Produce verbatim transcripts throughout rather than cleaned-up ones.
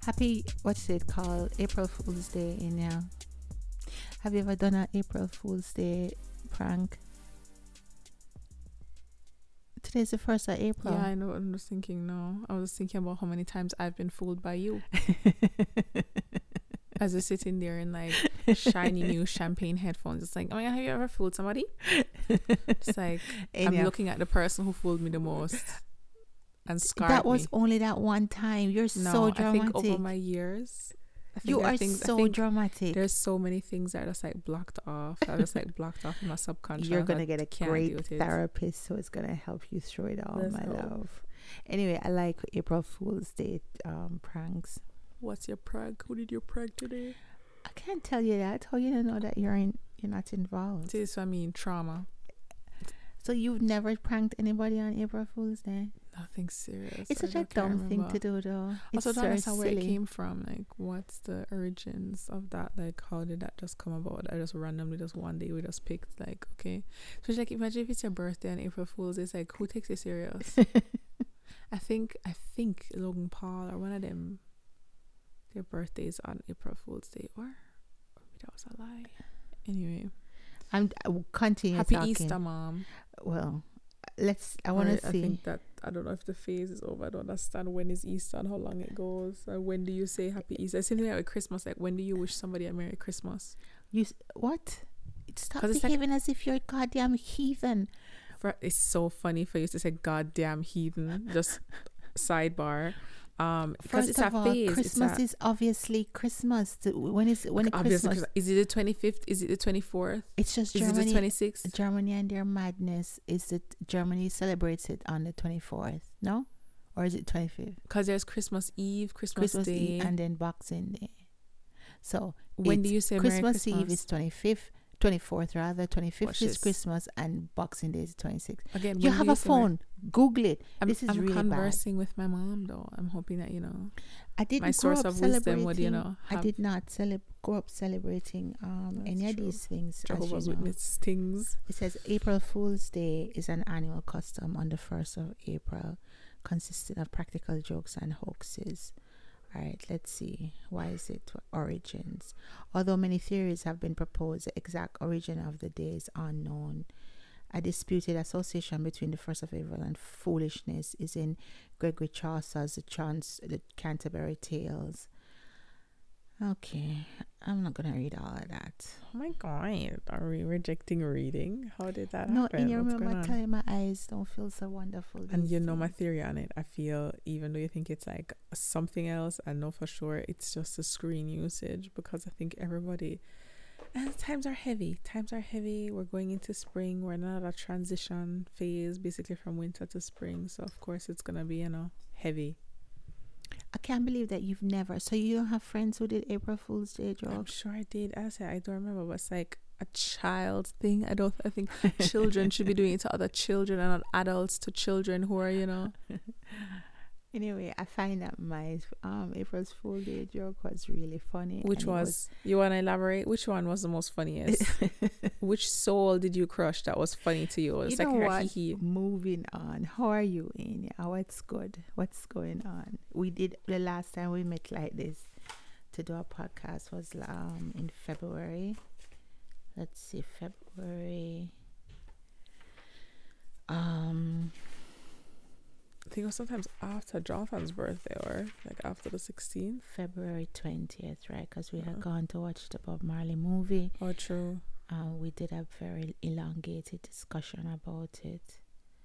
Happy, what's it called? April Fool's Day in now. Have you ever done an April Fool's Day prank? Today's the first of April. Yeah, I know. I'm just thinking. No, I was thinking about how many times I've been fooled by you. As you're sitting there in like shiny new champagne headphones, it's like, oh my god, have you ever fooled somebody? It's like I'm looking at the person who fooled me the most and scarred That was me. only that one time. You're No, so dramatic. I think over my years, I think you there are things, I so think dramatic. There's so many things that are just like blocked off. That are just like blocked off in my subconscious. You're gonna I get a can't deal great with it. therapist, so it's gonna help you through it all, Let's my hope. love. Anyway, I like April Fool's Day um, pranks. What's your prank? Who did you prank today? I can't tell you that. How you don't know that you're in, you're not involved? This is what I mean, trauma. So you've never pranked anybody on April Fool's Day? Nothing serious. It's I such a don't- can't dumb thing remember. to do, though. It's Also, don't so understand where it silly. came from. Like, what's the origins of that? Like, how did that just come about? I just randomly, just one day, we just picked, like, okay. So, it's like, imagine if it's your birthday on April Fool's, it's like, who takes it serious? I think, I think Logan Paul or one of them, their birthdays on April Fool's Day, or, or maybe that was a lie. Anyway, I'm I will continue happy talking. Easter, mom. Well, let's. I want Or to I see. think that I don't know if the phase is over. I don't understand when is Easter and how long it goes. And when do you say Happy Easter? It's something like with Christmas. Like, when do you wish somebody a Merry Christmas? You s- what? Stop 'Cause it's like- behaving as if you're a goddamn heathen. For, it's so funny for you to say "goddamn heathen." Just sidebar. Um, because First it's of a all, phase. Christmas it's a, is obviously Christmas. The- When is when is obviously Christmas? Christmas. Is it the twenty-fifth? Is it the twenty-fourth? It's just Is it the Germany. twenty-sixth? Germany and their madness is that Germany celebrates it on the twenty-fourth, no? Or is it twenty-fifth? Because there's Christmas Eve, Christmas, Christmas Day. Eve and then Boxing Day. So when it's do you say Merry Christmas Christmas? Eve is twenty-fifth, twenty-fourth rather. twenty-fifth Watch is this. Christmas and Boxing Day is twenty-sixth. Again, You when have do a say Merry- phone. Google it. I'm, This is I'm really bad. conversing with my mom though. I'm hoping that you know. I didn't my grow source up of wisdom celebrating. would, you know, I have- did not celeb- grow up celebrating um, That's any of true. these things. As you Jehovah's know. Witness things. It says April Fool's Day is an annual custom on the first of April, consisting of practical jokes and hoaxes. All right, let's see. Why is it origins? Although many theories have been proposed, the exact origin of the day is unknown. A disputed association between the first of April and foolishness is in Gregory Chaucer's The, Chance, the Canterbury Tales. Okay, I'm not gonna read all of that. Oh my god, are we rejecting reading? How did that No, happen? and you What's remember going on? telling my eyes don't feel so wonderful. And these you know my days. theory on it. I feel even though you think it's like something else, I know for sure it's just a screen usage because I think everybody and times are heavy. Times are heavy. We're going into spring. We're in another transition phase, basically from winter to spring. So of course it's gonna be, you know, heavy. I can't believe that you've never. So you don't have friends who did April Fool's Day I'm jokes? sure I did. I said I don't remember, but it's like a child thing. I don't. I think children should be doing it to other children and not adults to children who are, you know. Anyway, I find that my um April's Fool's Day joke was really funny. Which and it was, you want to elaborate? Which one was the most funniest? Which soul did you crush that was funny to you? It's you like know a what? hee-hee. Moving on. How are you, Anya? What's good? What's going on? We did the last time we met like this to do a podcast was um in February. Let's see, February. Um. I think it was sometimes after Jonathan's birthday or like after the sixteenth. February twentieth, right? Because we had Uh-huh. gone to watch the Bob Marley movie. Oh, true. Uh, we did a very elongated discussion about it.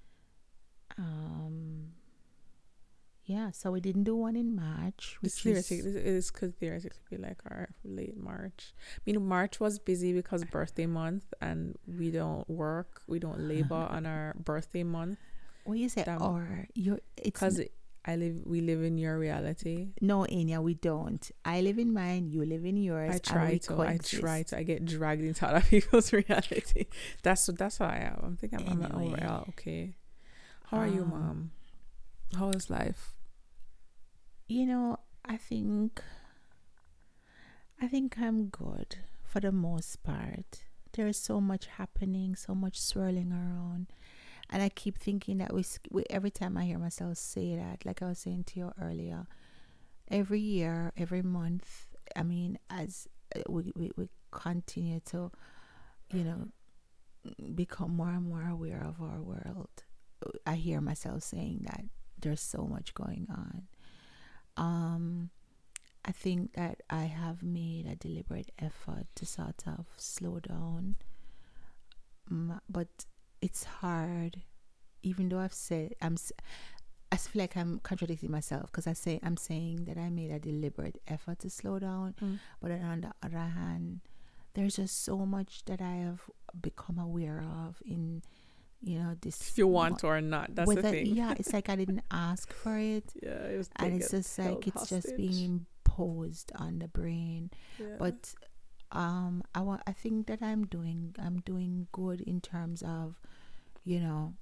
Um, yeah, so we didn't do one in March, This which theoretically, is this, this could theoretically be like our late March. I mean, March was busy because birthday month, and we don't work, we don't labor on our birthday month what you say. Damn. Or you're it's because I live, we live in your reality. no, Anya, we don't. I live in mine. You live in yours. I and try we to. I coexist. try to. I get dragged into other people's reality. That's that's how I am. I'm thinking I'm, I'm Anyway. overall okay. How are you, Um, mom? How is life? You know, I think I think I'm good for the most part. There is so much happening, so much swirling around. And I keep thinking that we, sk- we every time I hear myself say that, like I was saying to you earlier, every year, every month, I mean, as uh, we, we, we continue to, you know, become more and more aware of our world, I hear myself saying that there's so much going on. Um, I think that I have made a deliberate effort to sort of slow down, M- but it's hard. Even though I've said I'm, s- I feel like I'm contradicting myself because I say I'm saying that I made a deliberate effort to slow down, Mm. but then on the other hand, there's just so much that I have become aware of in, you know, this. If you want or not, that's whether, the thing. yeah, it's like I didn't ask for it, Yeah, it was and it's just like it's just being imposed on the brain. Yeah. But um, I want. I think that I'm doing. I'm doing good in terms of, you know,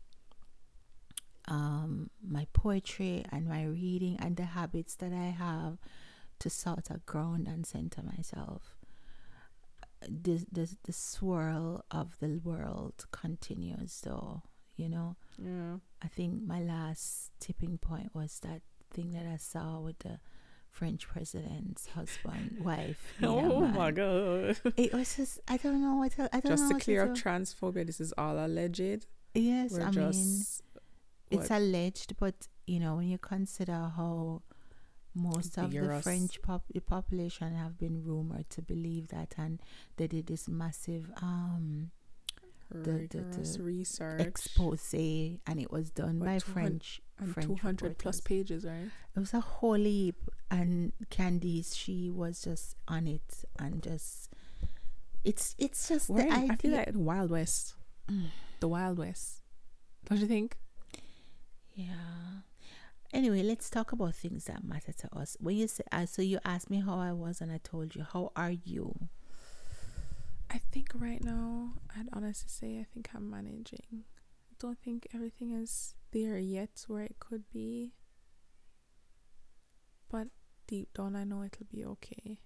um, my poetry and my reading and the habits that I have to sort of ground and center myself. The the the swirl of the world continues, though. You know. Yeah. I think my last tipping point was that thing that I saw with the French president's husband, wife. Oh my god! It was just, I don't know what to, I don't Just know to what clear to up do. transphobia, this is all alleged. Yes, We're I just, mean, it's what, alleged, but you know, when you consider how most of the vigorous. French pop- the population have been rumored to believe that, and they did this massive um the, the, rigorous the research expose, and it was done What, by two hundred French and French two hundred plus reporters. pages, right? It was a whole heap, and Candice, she was just on it, and just it's it's just We're the in- idea. I feel like the Wild West, the Wild West. Don't you think? Yeah. Anyway, let's talk about things that matter to us. When you say, uh, so you asked me how I was, and I told you, how are you? I think right now, I'd honestly say I think I'm managing. I don't think everything is there yet where it could be, but deep down I know it'll be okay.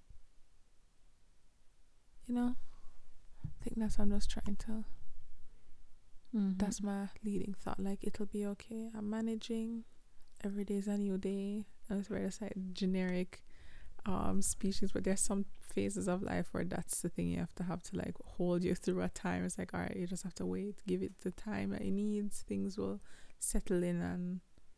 You know, I think that's what I'm just trying to. Mm-hmm. That's my leading thought. Like, it'll be okay. I'm managing. Every day's a new day. I was ready to say generic um species, but there's some phases of life where that's the thing you have to have to like hold you through a time. It's like, all right, you just have to wait, give it the time that it needs. Things will settle in and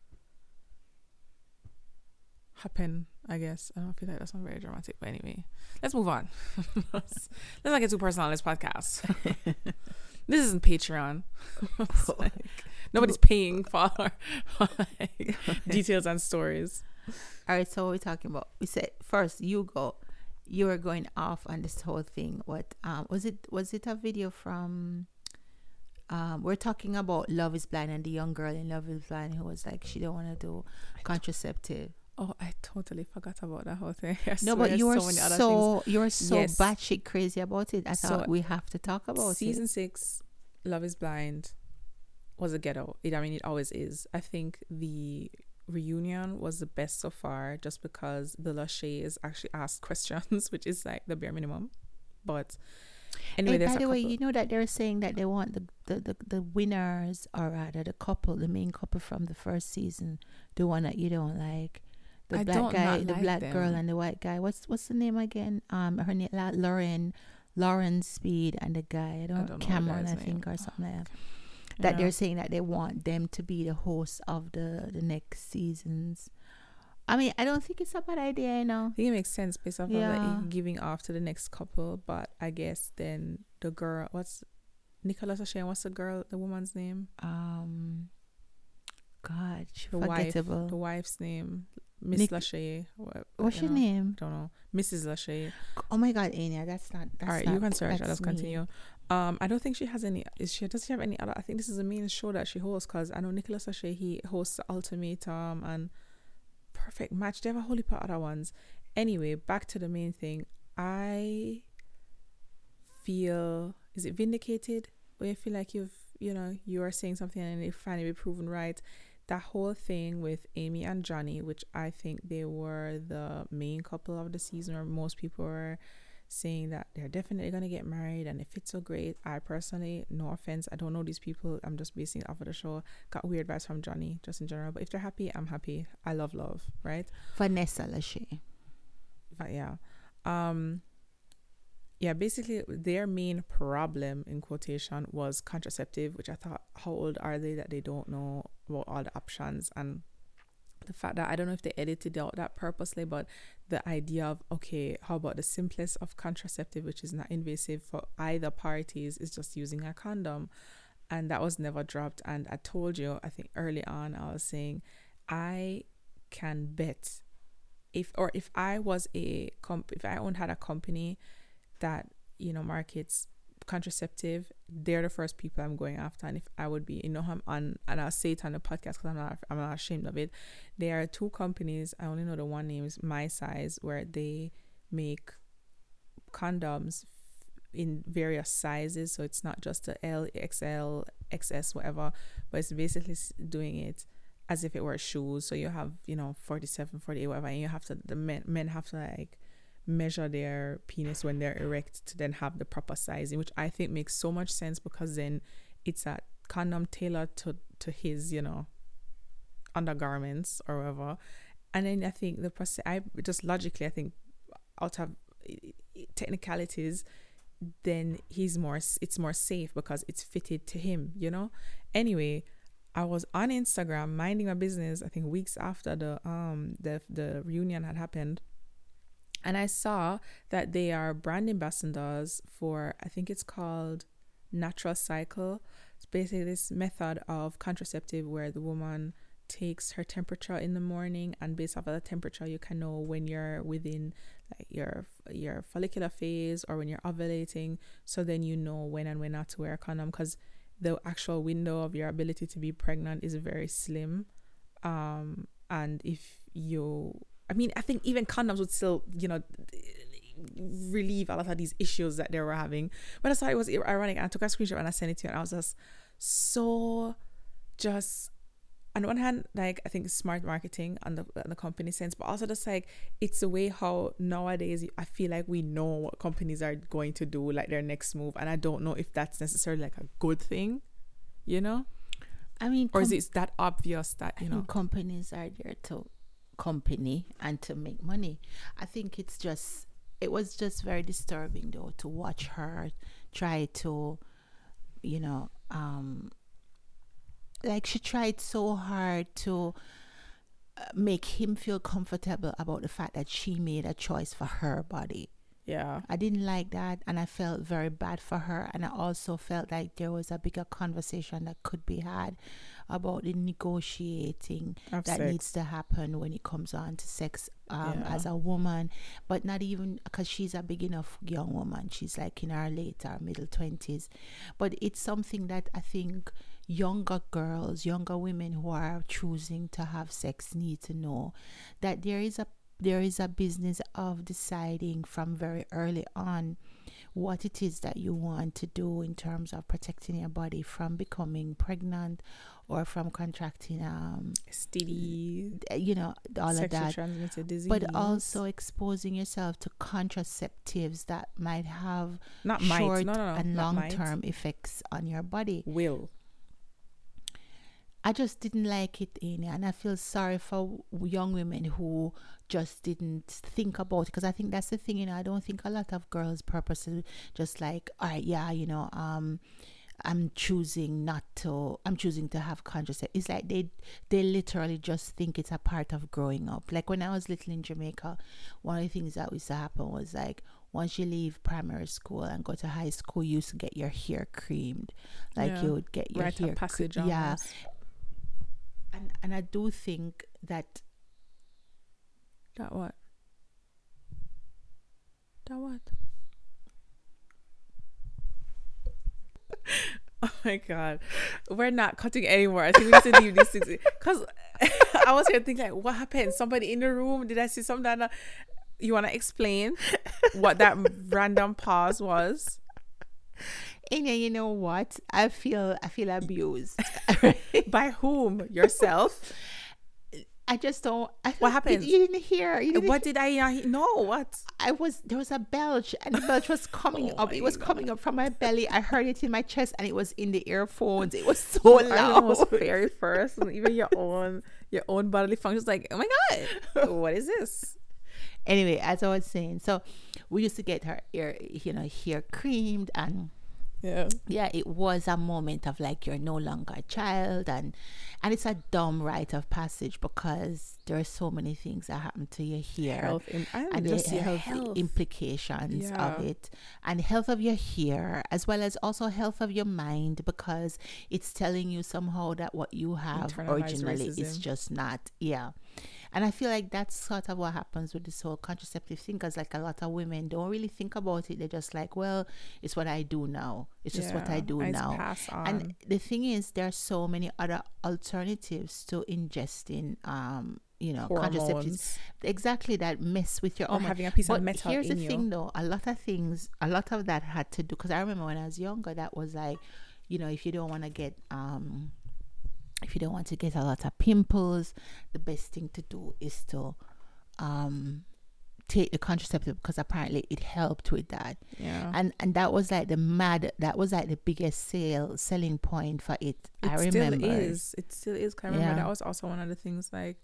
happen, I guess. I don't feel like that's not very dramatic, but anyway, let's move on. let's, let's not get too personal on this podcast. This isn't Patreon. Like, nobody's paying for, for like, details and stories. All right, so what we're talking about. We said first, you go. You were going off on this whole thing. What um was it? Was it a video from? Um, we're talking about Love Is Blind and the young girl in Love Is Blind who was like she don't want to do contraceptive. Oh, I totally forgot about that whole thing. I No, but swear, you were so many other so you were so Yes. batshit crazy about it. I So, thought we have to talk about Season it. six, Love Is Blind, was a ghetto. It, I mean, it always is. I think the reunion was the best so far, just because the Lachey's actually asked questions, which is like the bare minimum. But anyway, Hey, there's by a the way, couple- you know that they're saying that they want the, the, the, the winners, or rather the couple, the main couple from the first season, the one that you don't like, the I black don't guy, not the like black them. girl, and the white guy. What's what's the name again? Um, her name La- Lauren, Lauren Speed, and the guy. I don't, don't know the Cameron, guy's I think, name. or something like that. That Yeah. they're saying that they want them to be the hosts of the the next seasons. I mean, I don't think it's a bad idea, you know. I think it makes sense based off Yeah. of like giving off to the next couple, but I guess then the girl, what's Nicola Lachey? What's the girl, the woman's name? Um, God, she The wife, forgettable. the wife's name, Miss Nic- Lachey. What, What's you your know, name? I don't know, Missus Lachey. Oh my God, Anya, that's not. That's All right, not, you can search. that's Let's me. continue. Um, I don't think she has any. Is she? Does she have any other? I think this is the main show that she hosts, because I know Nicolas Lachey, he hosts the Ultimatum and Perfect Match. They have a whole heap of other ones. Anyway, back to the main thing. I feel, is it vindicated? Where you feel like you've, you know, you are saying something and it finally be proven right. That whole thing with Amy and Johnny, which I think they were the main couple of the season, or most people were saying that they're definitely going to get married and it fits so great. I personally, no offense, I don't know these people. I'm just basing it off of the show. Got weird vibes from Johnny, just in general. But if they're happy, I'm happy. I love love, right? Vanessa Lachey. But yeah. Um, yeah, basically their main problem, in quotation, was contraceptive, which I thought, how old are they that they don't know about all the options? And the fact that I don't know if they edited out that purposely, but the idea of, okay, how about the simplest of contraceptive, which is not invasive for either parties, is just using a condom. And that was never dropped. And I told you, I think early on, I was saying, I can bet if, or if I was a comp, if I owned had a company that, you know, markets contraceptive, they're the first people I'm going after. And if I would be, you know, I'm on, and I'll say it on the podcast because I'm not, I'm not ashamed of it. There are two companies, I only know the one name is My Size, where they make condoms in various sizes. So it's not just a L, X L, X S, whatever, but it's basically doing it as if it were shoes. So you have, you know, forty-seven, forty-eight, whatever, and you have to, the men, men have to like measure their penis when they're erect to then have the proper sizing, which I think makes so much sense, because then it's a condom tailored to to his, you know, undergarments or whatever. And then I think the process, I just logically, I think out of technicalities, then he's more, it's more safe because it's fitted to him, you know. Anyway, I was on Instagram minding my business, I think weeks after the um the the reunion had happened. And I saw that they are brand ambassadors for, I think it's called Natural Cycle. It's basically this method of contraceptive where the woman takes her temperature in the morning, and based off of the temperature, you can know when you're within like your your follicular phase or when you're ovulating. So then you know when and when not to wear a condom, because the actual window of your ability to be pregnant is very slim. Um, and if you... I mean, I think even condoms would still, you know, relieve a lot of these issues that they were having. But I thought it was ironic. And I took a screenshot and I sent it to you. And I was just so just, on the one hand, like, I think smart marketing on the, on the company sense, but also just like, it's the way how nowadays I feel like we know what companies are going to do, like their next move. And I don't know if that's necessarily like a good thing, you know? I mean, or is it that obvious that, you I know, think companies are there to company and to make money. I think it's just, it was just very disturbing though to watch her try to, you know, um like she tried so hard to uh, make him feel comfortable about the fact that she made a choice for her body. Yeah, I didn't like that, and I felt very bad for her. And I also felt like there was a bigger conversation that could be had about the negotiating of that sex. needs to happen when it comes on to sex um, Yeah. as a woman, but not even because she's a big enough young woman. She's like in her late or middle twenties. But it's something that I think younger girls, younger women who are choosing to have sex need to know, that there is a there is a business of deciding from very early on what it is that you want to do in terms of protecting your body from becoming pregnant or from contracting um S T D, you know, all of sexually that, transmitted disease, but also exposing yourself to contraceptives that might have not might, short no, no, no, and not might. long-term effects on your body. Will. I just didn't like it, Anya, and I feel sorry for young women who just didn't think about it, because I think that's the thing, you know. I don't think a lot of girls purposely just like, all right, yeah, you know, um, I'm choosing not to, I'm choosing to have contraceptive. It's like they, they literally just think it's a part of growing up. Like when I was little in Jamaica, one of the things that used to happen was like, once you leave primary school and go to high school, you used to get your hair creamed. Like Yeah. you would get your Rite hair of passage, cre- yeah. almost. And, and I do think that That what? That what? Oh my god, we're not cutting anymore. I think we need to leave these things, because I was here thinking like, what happened? Somebody in the room? Did I see something? That you want to explain what that random pause was? And you know what? I feel I feel abused. By whom? Yourself? I just don't. I don't What happened? You, you didn't hear. You didn't What hear. did I not hear? No, what? I was there was a belch, and the belch was coming Oh up. my It was God. coming up from my belly. I heard it in my chest, and it was in the earphones. It was so Everyone was loud. very first, and even your own your own bodily functions like, oh my God, what is this? Anyway, as I was saying, so we used to get her ear, you know, hair creamed, and Yeah. yeah, it was a moment of like you're no longer a child, and and it's a dumb rite of passage because there are so many things that happen to your hair. Health im- I And just the see health. health implications Yeah. of it, and health of your hair, as well as also health of your mind, because it's telling you somehow that what you have Internalized originally is racism. just not. Yeah. And I feel like that's sort of what happens with this whole contraceptive thing, because like a lot of women don't really think about it. They're just like, well, it's what I do now. It's just what I Yeah, do I just now. pass on. And the thing is, there are so many other alternatives to ingesting, um, you know, contraceptives. Hormones. Exactly, that mess with your Or hormone. having a piece But of metal here's in the you. thing, though. A lot of things, a lot of that had to do, because I remember when I was younger, that was like, you know, if you don't want to get, um, if you don't want to get a lot of pimples, the best thing to do is to um take the contraceptive, because apparently it helped with that. Yeah. And and that was like the mad that was like the biggest sale selling point for it. It I still remember. is. It still is. 'Cause I remember Yeah. that was also one of the things, like,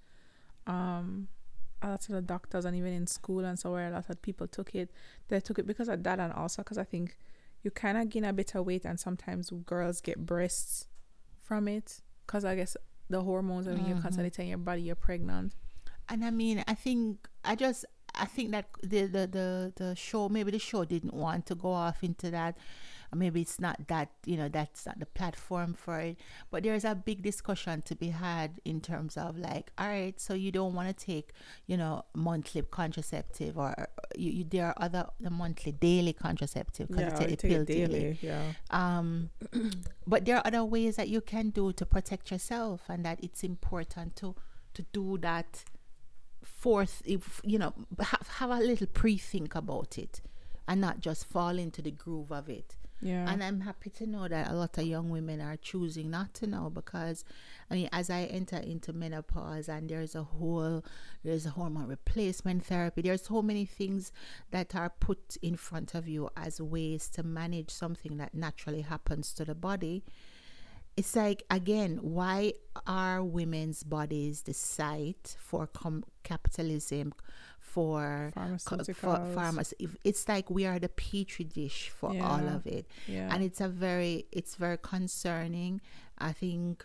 um, a lot of the doctors and even in school and so where a lot of people took it, they took it because of that, and also because I think you kind of gain a bit of weight, and sometimes girls get breasts from it because I guess the hormones, and when you're Mhm. constantly telling your body you're pregnant. And I mean, I think I just I think that the the the, the show, maybe the show didn't want to go off into that. Maybe it's not that, you know, that's not the platform for it. But there's a big discussion to be had in terms of like, all right, so you don't want to take, you know, monthly contraceptive, or you, you there are other the monthly daily contraceptive, because Yeah, you take the pill daily. Yeah. Um, but there are other ways that you can do to protect yourself, and that it's important to to do that. Fourth, if you know, have, have a little pre-think about it, and not just fall into the groove of it. Yeah. And I'm happy to know that a lot of young women are choosing not to know, because I mean, as I enter into menopause, and there's a whole there's a hormone replacement therapy, there's so many things that are put in front of you as ways to manage something that naturally happens to the body. It's like, again, why are women's bodies the site for com- capitalism, for Pharmaceuticals. for pharmacy? It's like we are the petri dish for all Yeah. of it. Yeah. And it's a very it's very concerning. I think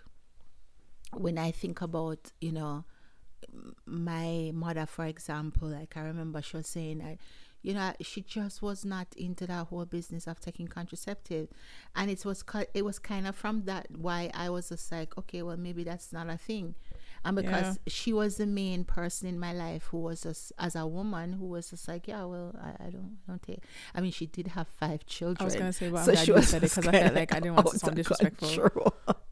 when I think about, you know, m- my mother, for example, like I remember she was saying that, you know, she just was not into that whole business of taking contraceptive. And it was ki- it was kind of from that why I was just like, okay, well, maybe that's not a thing. And because Yeah. she was the main person in my life who was just, as a woman, who was just like, yeah, well, I, I don't I don't take. I mean, she did have five children. I was gonna say, but I'm so glad she you was said it, because I kinda felt like I didn't want to out sound of disrespectful. control.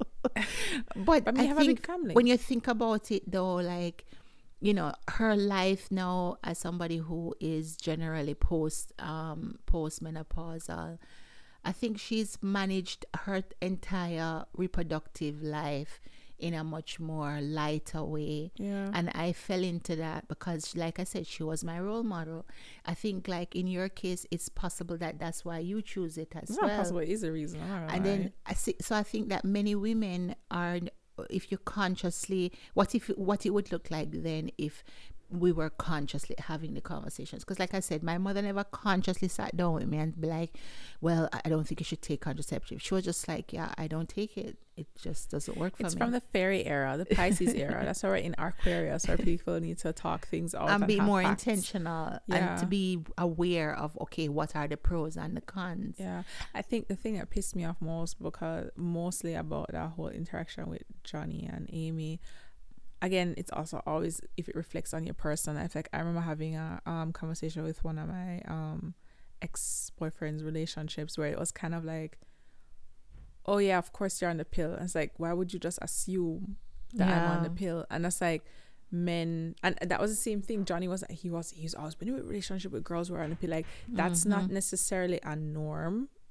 but But I we have a think big family. when you think about it, though, like, you know, her life now as somebody who is generally post um postmenopausal, I think she's managed her entire reproductive life in a much more lighter way. Yeah. And I fell into that because, like I said, she was my role model. I think, like in your case, it's possible that that's why you choose it as It's well. not possible. It is a reason. I'm not gonna And lie. then I see, so I think that many women are, if you consciously, what if what it would look like then if we were consciously having the conversations? Because like I said, my mother never consciously sat down with me and be like, well, I don't think you should take contraceptive. She was just like, yeah, I don't take it. It just doesn't work for It's me. from the fairy era, the Pisces era. That's why we're in Aquarius, where people need to talk things out and and be have more facts. intentional Yeah. and to be aware of, okay, what are the pros and the cons? Yeah, I think the thing that pissed me off most, because mostly about that whole interaction with Johnny and Amy, again, it's also always if it reflects on your person. I like I remember having a um conversation with one of my um ex-boyfriend's relationships where it was kind of like, oh yeah, of course you're on the pill. And it's like, why would you just assume that I'm on the Yeah. pill? And that's like, men, and that was the same thing. Johnny was he was he's always been in a relationship with girls who are on the pill. Like, that's not Mhm. necessarily a norm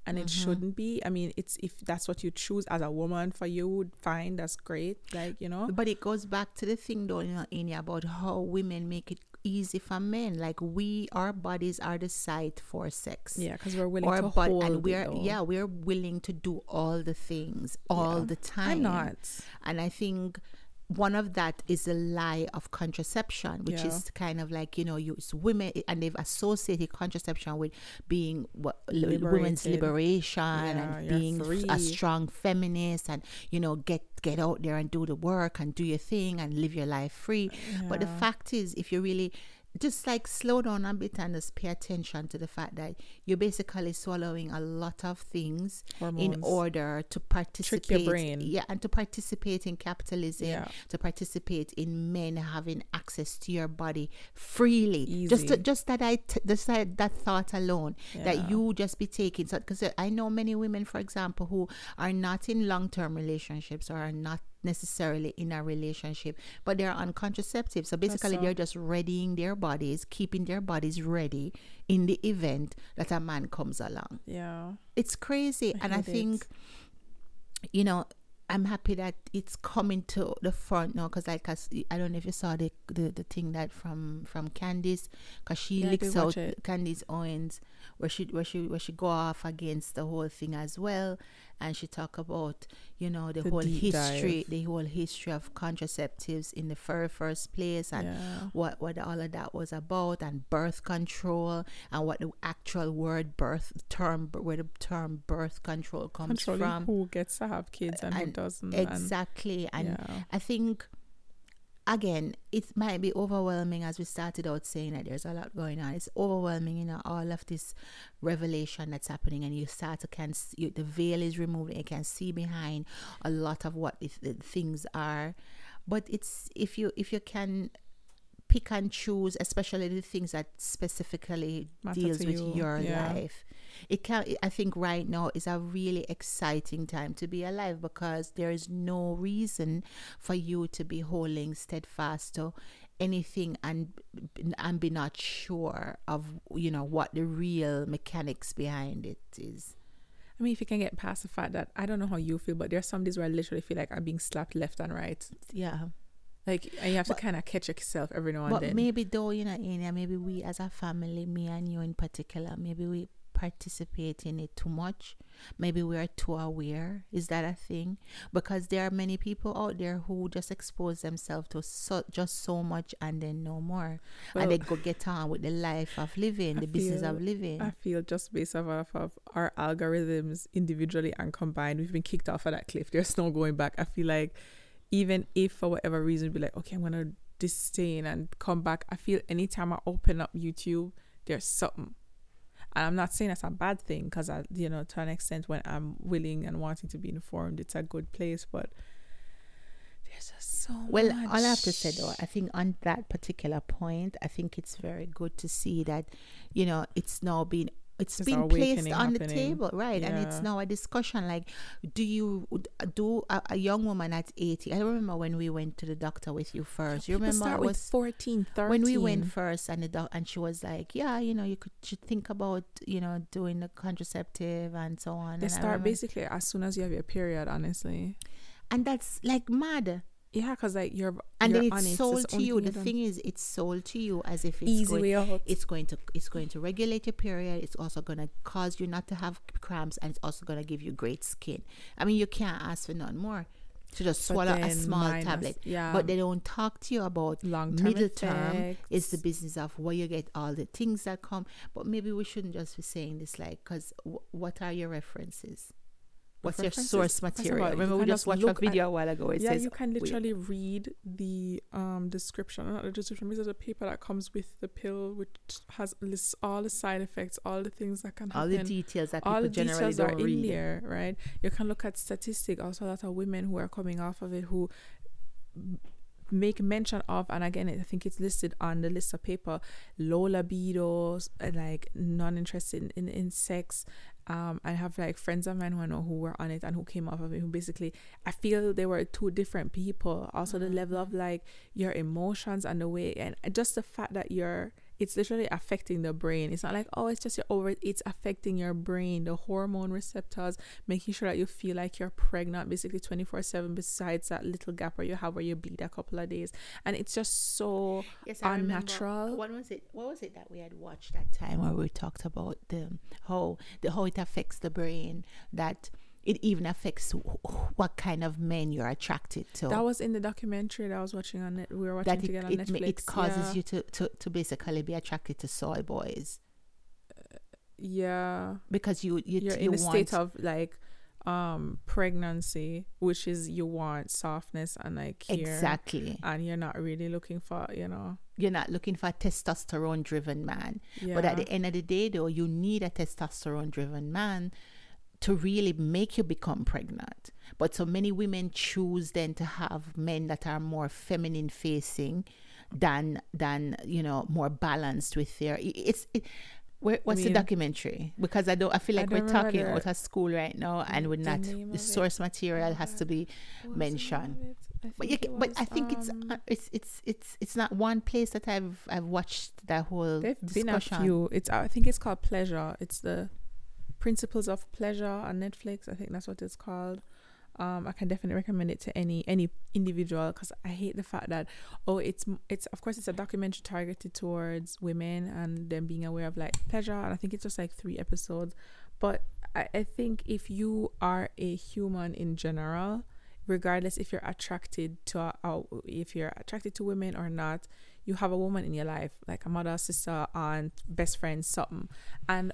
and it Mm-hmm. shouldn't be. I mean, it's if that's what you choose as a woman for you, fine, that's great. Like, you know. But it goes back to the thing, though, you know, Anya, about how women make it easy for men. Like, we, our bodies are the site for sex. Yeah, because we're willing Our to bod- hold and we're it, though. yeah, we're willing to do all the things all Yeah. the time. I'm not. And I think one of that is the lie of contraception, which Yeah. is kind of like, you know, you it's women, and they've associated contraception with being what l- women's Liberated. liberation Yeah, and you're being f- free. a strong feminist, and, you know, get get out there and do the work and do your thing and live your life free. But the Yeah. fact is, if you really just like slow down a bit and just pay attention to the fact that you're basically swallowing a lot of things in Hormones. order to participate. Trick your brain. Yeah, and to participate in capitalism, Yeah. to participate in men having access to your body freely. Just Easy. just that I t- just that, that thought alone, Yeah. that you just be taking. So because I know many women, for example, who are not in long term relationships or are not necessarily in a relationship, but they're on contraceptives. So basically, so. they're just readying their bodies, keeping their bodies ready in the event that a man comes along. Yeah. It's crazy. I And I hate it. think, you know, I'm happy that it's coming to the front now, because like I, s- I don't know if you saw the the, the thing that from from Candice, because she Yeah, I leaks did watch out it. Candice Owens, where she where she where she go off against the whole thing as well, and she talk about, you know, the, The whole deep history dive. the whole history of contraceptives in the very first place, and Yeah. what what all of that was about, and birth control, and what the actual word birth term where the term birth control comes Controlling from. who gets to have kids and, who And doesn't. Exactly. And, And yeah. I think, again, it might be overwhelming, as we started out saying that there's a lot going on. It's overwhelming, you know, all of this revelation that's happening, and you start to can see, the veil is removed, and you can see behind a lot of what if the things are. But it's if you if you can pick and choose, especially the things that specifically Matter deals to with you. your Yeah. life. It can. I think right now is a really exciting time to be alive, because there is no reason for you to be holding steadfast to anything and and be not sure of, you know, what the real mechanics behind it is. I mean, if you can get past the fact that, I don't know how you feel, but there's some days where I literally feel like I'm being slapped left and right. Yeah. Like, and you have But- to kind of catch yourself every now and But then. maybe though, you know, Anya, maybe we as a family, me and you in particular, maybe we participate in it too much. Maybe we are too aware. Is that a thing? Because there are many people out there who just expose themselves to so, just so much and then no more. Well, and they go get on with the life of living, I the business feel- of living. I feel just based off of our algorithms individually and combined, we've been kicked off of that cliff. There's no going back. I feel like even if for whatever reason be like, okay, I'm gonna disdain and come back, I feel anytime I open up YouTube, there's something. And I'm not saying that's a bad thing, because I, you know, to an extent, when I'm willing and wanting to be informed, it's a good place. But there's just so Well, much. all I have to say though, I think on that particular point, I think it's very good to see that, you know, it's now been it's There's been an placed awakening on the happening. table, right? And it's Yeah. now a discussion. Like, do you do a, a young woman at eighty? I remember when we went to the doctor with you first. You People remember start it with was fourteen, thirteen. when we went first, and the doc, and she was like, "Yeah, you know, you could should think about, you know, doing the contraceptive and so on." They And I start remember- basically as soon as you have your period, honestly. and that's like mad. Yeah, because like you're And you're then on it's it. sold It's to only you. thing The done. thing is, it's sold to you as if it's Easy going, way out. it's going to it's going to regulate your period. It's also going to cause you not to have cramps, and it's also going to give you great skin. I mean, you can't ask for none more. To just But swallow a then small minus- tablet. yeah. But they don't talk to you about Long-term middle term. effects. It's the business of where you get all the things that come. But maybe we shouldn't just be saying this, like, because w- what are your references? What's your References? source First of material? all, you Remember, we can just just watched a look video a while ago. It yeah, says you can we- literally read the um description, not the description, because there's a paper that comes with the pill, which has lists all the side effects, all the things that can all happen. the details that people all the generally details don't are read. in there, right? You can look at statistics. Also, a lot of women who are coming off of it who m- make mention of, and again, I think it's listed on the list of paper, low libido, uh, like non-interested in, in, in sex. Um, I have like friends of mine who I know who were on it and who came off of it, who basically, I feel they were two different people. Also, the level of like your emotions and the way, and just the fact that you're it's literally affecting the brain. It's not like, oh, it's just your over, it's affecting your brain, the hormone receptors, making sure that you feel like you're pregnant basically twenty-four seven, besides that little gap where you have where you bleed a couple of days. And it's just so yes, I unnatural. Remember, what was it what was it that we had watched that time where we talked about the how the how it affects the brain, that it even affects what kind of men you're attracted to. That was in the documentary that I was watching on it. We were watching that it, together on it, Netflix. It causes yeah. you to, to, to basically be attracted to soy boys. Uh, yeah. Because you, you you're you in a want, state of like um pregnancy, which is you want softness and like care, exactly, and you're not really looking for, you know, you're not looking for a testosterone driven man. yeah. But at the end of the day though, you need a testosterone driven man to really make you become pregnant. But so many women choose then to have men that are more feminine facing than than you know, more balanced with their it's it, where, what's I mean, the documentary? Because I don't I feel like I we're talking the, out of school right now, and we're not, the source material oh, has to be mentioned. But you, was, but I think um, it's uh, it's it's it's it's not one place that I've I've watched that whole There've discussion. Been a few. It's I think it's called Pleasure. It's the Principles of Pleasure on Netflix. I think that's what it's called. Um, I can definitely recommend it to any any individual, because I hate the fact that oh it's it's of course it's a documentary targeted towards women and them being aware of like pleasure, and I think it's just like three episodes. But I, I think if you are a human in general, regardless if you're attracted to a, a, if you're attracted to women or not, you have a woman in your life, like a mother, sister, aunt, best friend, something. And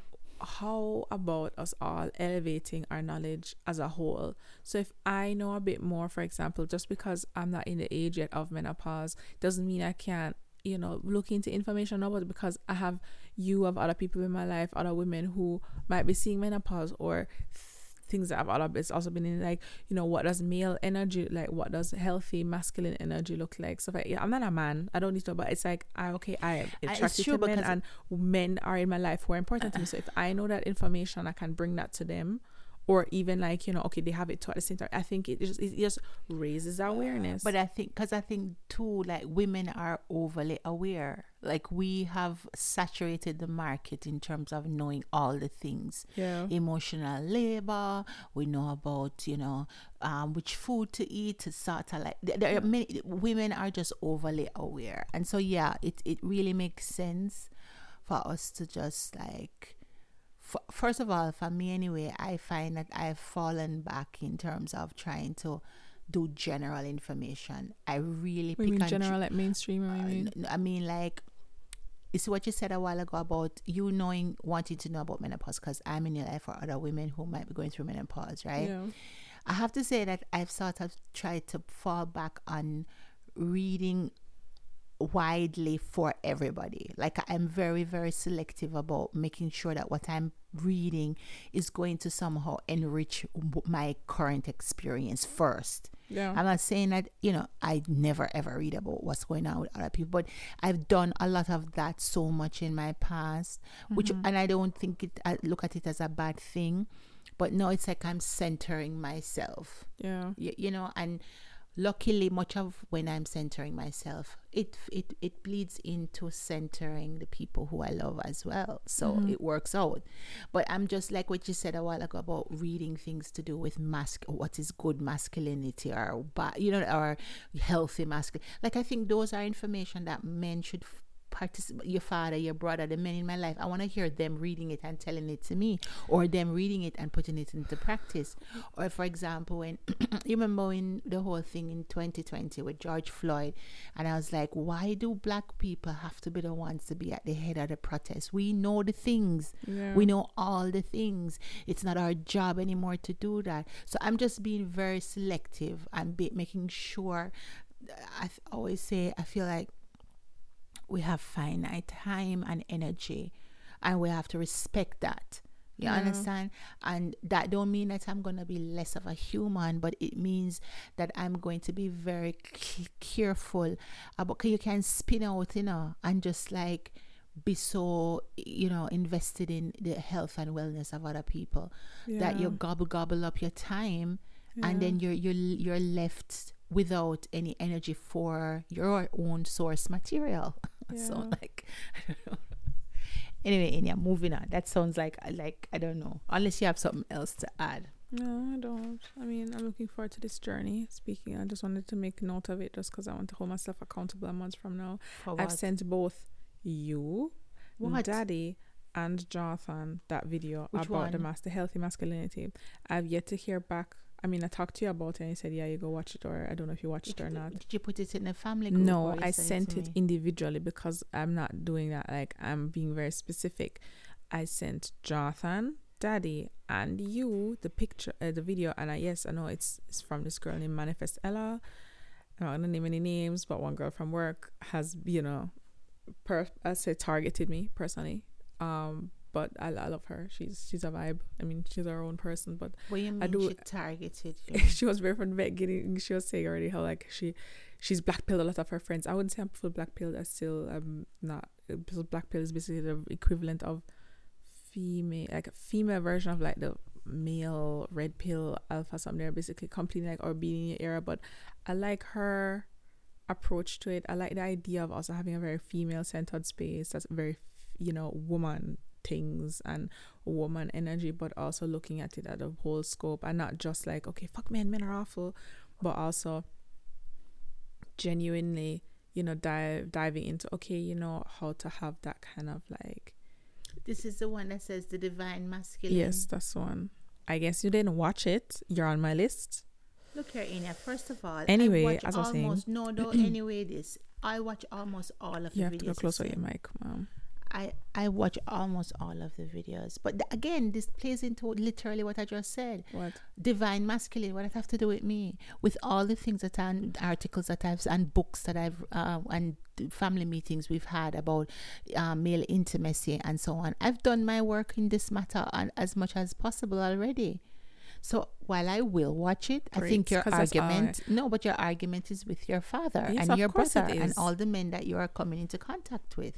how about us all elevating our knowledge as a whole? So if I know a bit more, for example, just because I'm not in the age yet of menopause doesn't mean I can't, you know, look into information about it, because I have you have other people in my life, other women who might be seeing menopause, or things that I've other it's also been in, like, you know, what does male energy, like what does healthy masculine energy look like? So if I, yeah, I'm not a man, I don't need to know, but it's like I okay I am attracted to men, and men are in my life who are important uh, to me. So if I know that information, I can bring that to them. Or even like, you know, okay, they have it too at the same time. I think it just it just raises awareness. But I think, because I think too, like women are overly aware. Like we have saturated the market in terms of knowing all the things. Yeah. Emotional labor. We know about, you know, um, which food to eat. To sort of like, there are many women are just overly aware, and so yeah, it it really makes sense for us to just like. First of all, for me anyway, I find that I've fallen back in terms of trying to do general information. I really what pick you mean and general, tr- like mainstream, or uh, I mean? I mean like, it's what you said a while ago about you knowing, wanting to know about menopause, because I'm in your life for other women who might be going through menopause, right? Yeah. I have to say that I've sort of tried to fall back on reading widely for everybody. Like I'm very very selective about making sure that what I'm reading is going to somehow enrich my current experience first. Yeah. I'm not saying that, you know, I never ever read about what's going on with other people, but I've done a lot of that so much in my past, mm-hmm. which, and I don't think it, I look at it as a bad thing, but now it's like I'm centering myself. Yeah. You, you know, and luckily, much of when I'm centering myself, it it it bleeds into centering the people who I love as well. So mm-hmm. it works out. But I'm just like what you said a while ago about reading things to do with mask, what is good masculinity, or you know, or healthy masculine. Like I think those are information that men should f- participate. Your father, your brother, the men in my life, I want to hear them reading it and telling it to me, or them reading it and putting it into practice. Or for example, when you remember in the whole thing in twenty twenty with George Floyd, and I was like, why do black people have to be the ones to be at the head of the protest? We know the things. Yeah. We know all the things. It's not our job anymore to do that. So I'm just being very selective and be, making sure. I th- always say I feel like we have finite time and energy, and we have to respect that. You yeah. understand? And that don't mean that I'm going to be less of a human, but it means that I'm going to be very c- careful about, cause you can spin out, you know, and just like be so, you know, invested in the health and wellness of other people, yeah. that you gobble gobble up your time, yeah. and then you're you're you're left without any energy for your own source material. I Yeah. sound like I don't know. Anyway, Enya, moving on. That sounds like like I don't know. Unless you have something else to add. No, I don't. I mean, I'm looking forward to this journey. Speaking, I just wanted to make note of it just because I want to hold myself accountable a month from now. For I've what? sent both you, What? Daddy, and Jonathan that video Which about one? the mas- the healthy masculinity. I've yet to hear back. I mean, I talked to you about it and you said, yeah, you go watch it, or I don't know if you watched Did it or you, not. did you put it in a family group? No, or you I sent sent to it me? individually because I'm not doing that. Like, I'm being very specific. I sent Jonathan, Daddy, and you the picture, uh, the video, and I yes, I know it's it's from this girl named Manifest Ella. I'm not gonna name any names, but one girl from work has, you know, per I say targeted me personally. Um, but I, I love her. She's she's a vibe. I mean, she's her own person, but What do you mean I do. she targeted you? She was very from the beginning. She was saying already how like she she's blackpilled a lot of her friends. I wouldn't say I'm full blackpilled. I still am not. Because blackpill is basically the equivalent of female, like a female version of like the male red pill alpha something. They're basically completely like or being in your era. But I like her approach to it. I like the idea of also having a very female centered space that's very, you know, woman things and woman energy, but also looking at it at a whole scope and not just like, okay, fuck men, men are awful, but also genuinely, you know, dive diving into, okay, you know, how to have that kind of like. This is the one that says the divine masculine. Yes, that's the one. I guess you didn't watch it. You're on my list. Look here, Enya. First of all, Anyway, I watch as I was saying- almost no, no. Anyway, this I watch almost all of You the have videos. to go closer you to your send. mic, mom. I I watch almost all of the videos, but th- again, this plays into literally what I just said. What? Divine masculine. What does it have to do with me? With all the things that I, articles that I've and books that I've uh, and family meetings we've had about uh, male intimacy and so on. I've done my work in this matter and as much as possible already. So while I will watch it, I Great, think your 'cause that's all argument no, but your argument is with your father Yes, and of your course it brother and is. all the men that you are coming into contact with.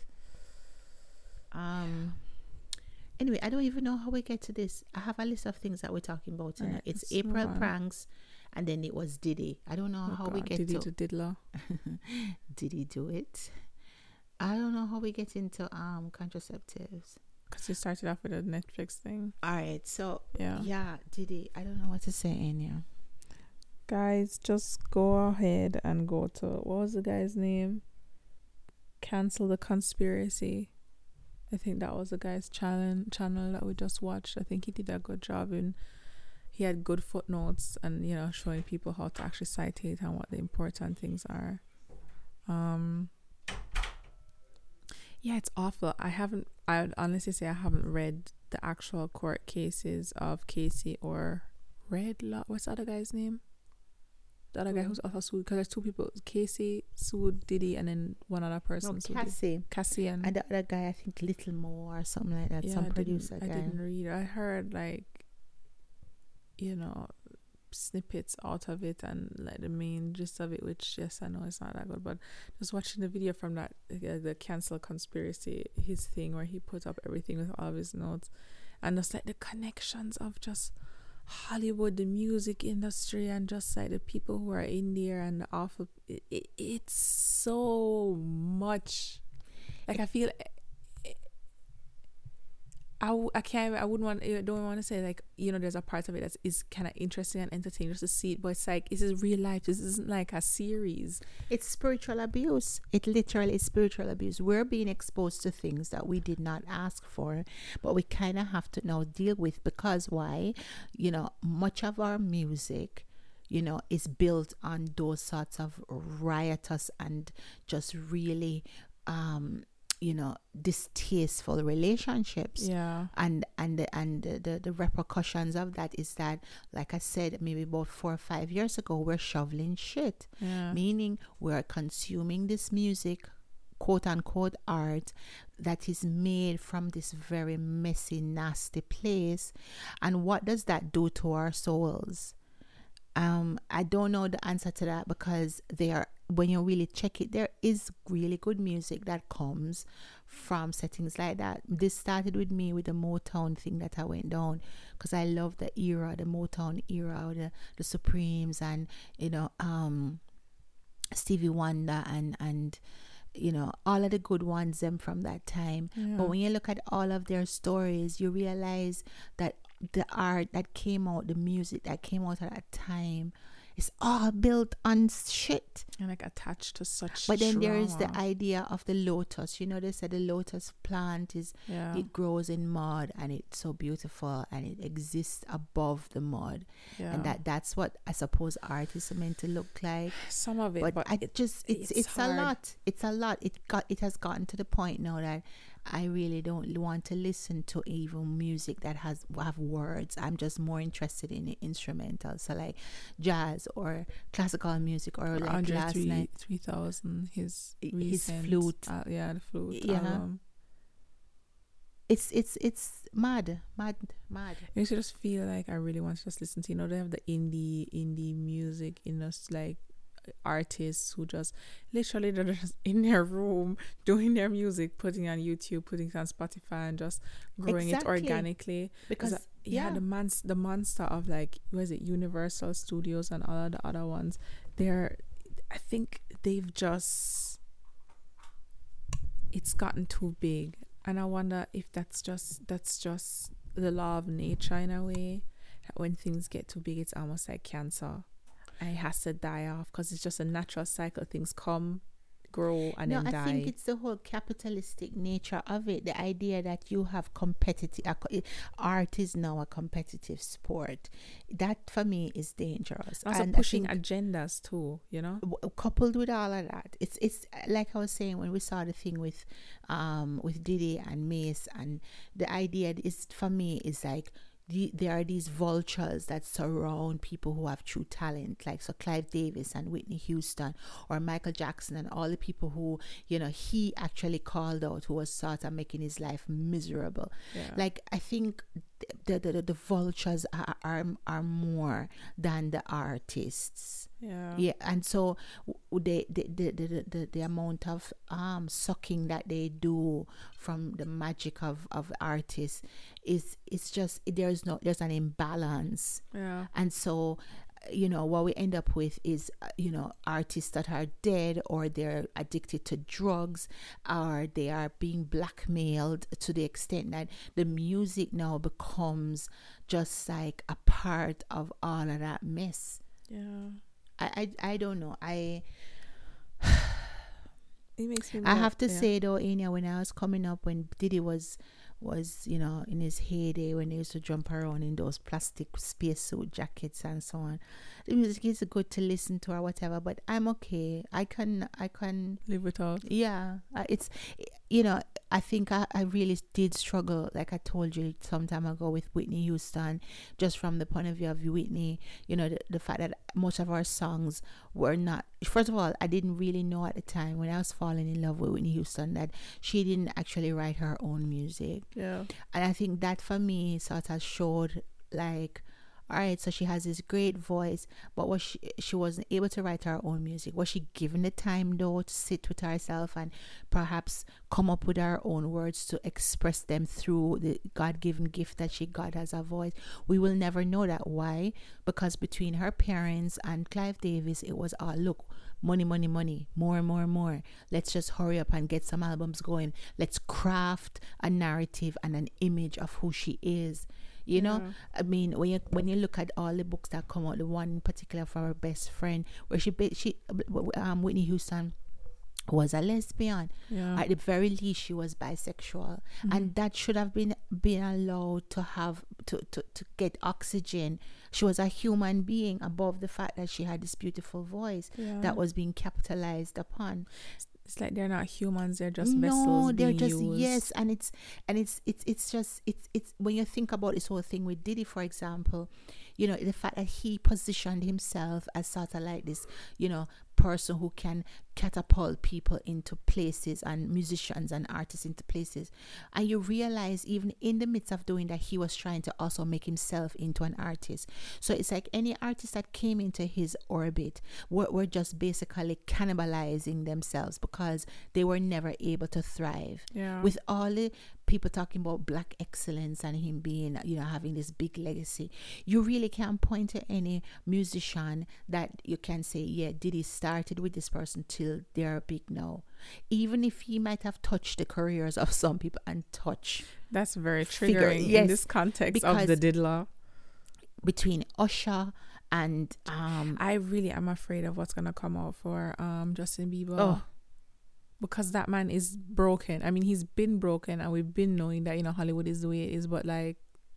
Um. Anyway, I don't even know how we get to this. I have a list of things that we're talking about. You know, Alright, it's let's move April on. pranks, and then it was Diddy. I don't know Oh how we God, get did he to do diddler? did he do it? I don't know how we get into um contraceptives. Because he started off with a Netflix thing. All right, so Yeah. yeah, Diddy. I don't know what to say, Enya. Guys, just go ahead and go to, what was the guy's name? Cancel the Conspiracy. I think that was the guy's channel channel that we just watched. I think he did a good job in, he had good footnotes and, you know, showing people how to actually cite it and what the important things are. Um, yeah, it's awful. I haven't, I would honestly say I haven't read the actual court cases of Casey or Red Law. What's the other guy's name? The other guy who's also sued, because there's two people. Casey sued Diddy and then one other person No, sued Diddy. Cassie. Cassie and, And the other guy, I think Little Mo or something like that. yeah, some I producer didn't, guy. I didn't read. I heard like, you know, snippets out of it and like the main gist of it, which yes, I know it's not that good, but just watching the video from that uh, the cancel conspiracy, his thing where he put up everything with all of his notes, and just like the connections of just Hollywood, the music industry, and just like the people who are in there and the awful. It, it, it's so much. Like I feel. I, w- I can't I wouldn't want I don't want to say like, you know, there's a part of it that is kind of interesting and entertaining just to see it, but it's like this is real life. This isn't like a series. It's spiritual abuse. It literally is spiritual abuse. We're being exposed to things that we did not ask for, but we kind of have to now deal with, because why? You know, much of our music, you know, is built on those sorts of riotous and just really um you know, distasteful relationships. Yeah. And and the, and the, the, the repercussions of that is that, like I said, maybe about four or five years ago, we're shoveling shit. Yeah. Meaning we're consuming this music, quote unquote art, that is made from this very messy, nasty place. And what does that do to our souls? Um, I don't know the answer to that, because they are, when you really check it, there is really good music that comes from settings like that. This started with me with the Motown thing that I went down, because I love the era, the Motown era, the, the Supremes, and you know, um, Stevie Wonder, and and you know, all of the good ones them from that time. Yeah. But when you look at all of their stories, you realize that the art that came out, the music that came out at that time, it's all built on shit. And like attached to such But then there is trauma. the idea of the lotus. You know, they said the lotus plant is, Yeah. it grows in mud and it's so beautiful and it exists above the mud. Yeah. And that that's what I suppose art is meant to look like. Some of it, But, but, I it, just it's it's it's, a hard. lot. It's a lot. It got it has gotten to the point now that I really don't want to listen to even music that has have words. I'm just more interested in the instrumental, so like jazz or classical music or like Andre last three night. three thousand his His recent, flute. uh, yeah, the flute Yeah. album. It's it's it's mad, mad, mad. It makes you just feel like I really want to just listen to, you know, they have the indie indie music in us, like artists who just literally they're just in their room doing their music, putting it on YouTube, putting it on Spotify, and just growing Exactly. it organically. Because Because yeah, yeah. the monst- the monster of like what is it, Universal Studios and all of the other ones, they're I think they've just it's gotten too big. And I wonder if that's just that's just the law of nature in a way. That when things get too big, it's almost like cancer. And it has to die off because it's just a natural cycle. Things come, grow, and no, then I die. think it's the whole capitalistic nature of it. The idea that you have competitive a co- art is now a competitive sport. That for me is dangerous. Also And I pushing think agendas too, you know? w- coupled with all of that, it's it's like I was saying when we saw the thing with um with Diddy and Mace, and the idea is for me is like the, there are these vultures that surround people who have true talent, like so Clive Davis and Whitney Houston or Michael Jackson and all the people who, you know, he actually called out, who was sort of making his life miserable. Yeah. Like I think the the, the, the vultures are, are are more than the artists. Yeah. Yeah, and so w- they, the, the, the, the, the amount of um sucking that they do from the magic of, of artists is it's just there's no there's an imbalance. Yeah. And so, you know, what we end up with is, uh, you know, artists that are dead or they're addicted to drugs or they are being blackmailed to the extent that the music now becomes just like a part of all of that mess. Yeah. I, I, I don't know. I It makes me I more- have to yeah. say though, Anya, when I was coming up, when Diddy was was you know in his heyday, when he used to jump around in those plastic spacesuit jackets and so on, the music is good to listen to or whatever. But I'm okay. I can I can live without. yeah. Uh, it's you know I think I, I really did struggle, like I told you some time ago, with Whitney Houston, just from the point of view of Whitney. You know the, the fact that most of our songs were not. First of all, I didn't really know at the time when I was falling in love with Whitney Houston that she didn't actually write her own music. Yeah. And I think that for me sort of showed like, all right, so she has this great voice, but was she she wasn't able to write her own music. Was she given the time though to sit with herself and perhaps come up with her own words to express them through the God-given gift that she got as a voice? We will never know that. Why? Because between her parents and Clive Davis, it was all, look, money, money, money, more, more, more. Let's just hurry up and get some albums going. Let's craft a narrative and an image of who she is. You know, Yeah. I mean, when you when you look at all the books that come out, the one in particular for her best friend, where she ba- she um Whitney Houston was a lesbian. Yeah. At the very least, she was bisexual, and that should have been been allowed to have to, to to get oxygen. She was a human being above the fact that she had this beautiful voice Yeah. that was being capitalized upon. It's like they're not humans, they're just No, vessels they're being just used. yes, and it's and it's it's it's just it's it's when you think about this whole thing with Diddy, for example, you know, the fact that he positioned himself as sort of like this, you know, person who can catapult people into places and musicians and artists into places, and you realize even in the midst of doing that, he was trying to also make himself into an artist. So it's like any artist that came into his orbit were, were just basically cannibalizing themselves because they were never able to thrive. Yeah. With all the people talking about black excellence and him being, you know, having this big legacy, you really can't point to any musician that you can say, yeah, Diddy started with this person to until they're big now. Even if he might have touched the careers of some people and touch. That's very Figure- triggering yes, in this context of the because- diddler. Between Usher and um I really am afraid of what's gonna come out for um Justin Bieber. oh Because that man is broken. I mean, he's been broken, and we've been knowing that, you know, Hollywood is the way it is. But like,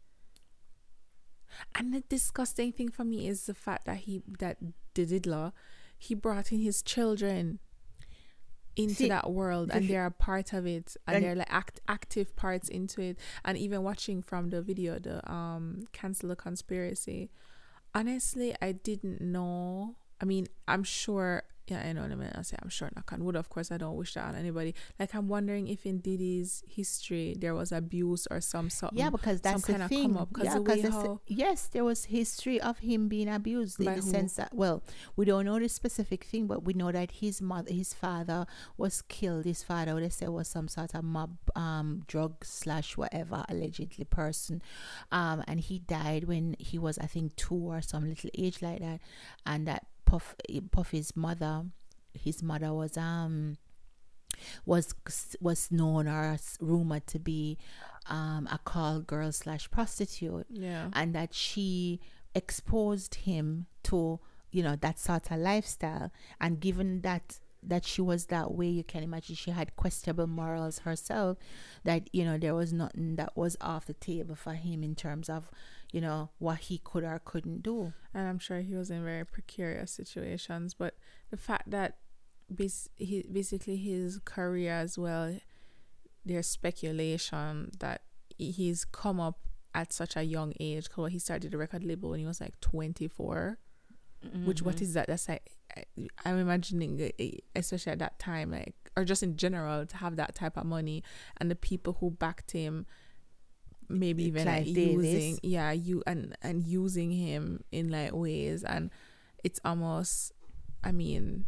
and the disgusting thing for me is the fact that he that the diddler, he brought in his children into See, that world, the and f- they're a part of it, and, and- they're like act active parts into it. And even watching from the video, the um cancel the conspiracy. Honestly, I didn't know. I mean, I'm sure. Yeah, I know what I mean. I say I'm sure knock on wood. Of course, I don't wish that on anybody. Like, I'm wondering if in Diddy's history there was abuse or some something. yeah, because that's some the kind of thing. come up, 'cause Yeah, the way because how- yes, there was history of him being abused in By the who? sense that, well, we don't know the specific thing, but we know that his mother, his father was killed. His father, they say, was some sort of mob, um, drug slash whatever allegedly person, um, and he died when he was, I think, two or some little age like that, and that Puff, Puffy's mother. His mother was um was was known or rumored to be um a call girl slash prostitute, Yeah. and that she exposed him to, you know, that sort of lifestyle. And given that that she was that way, you can imagine she had questionable morals herself, that, you know, there was nothing that was off the table for him in terms of, you know, what he could or couldn't do. And I'm sure he was in very precarious situations. But the fact that bas- he, basically his career as well, there's speculation that he's come up at such a young age. Because he started the record label when he was like twenty-four. Mm-hmm. Which, what is that? That's like, I'm imagining, especially at that time, like, or just in general, to have that type of money, and the people who backed him, maybe even like using, yeah, you and and using him in like ways, and it's almost, I mean,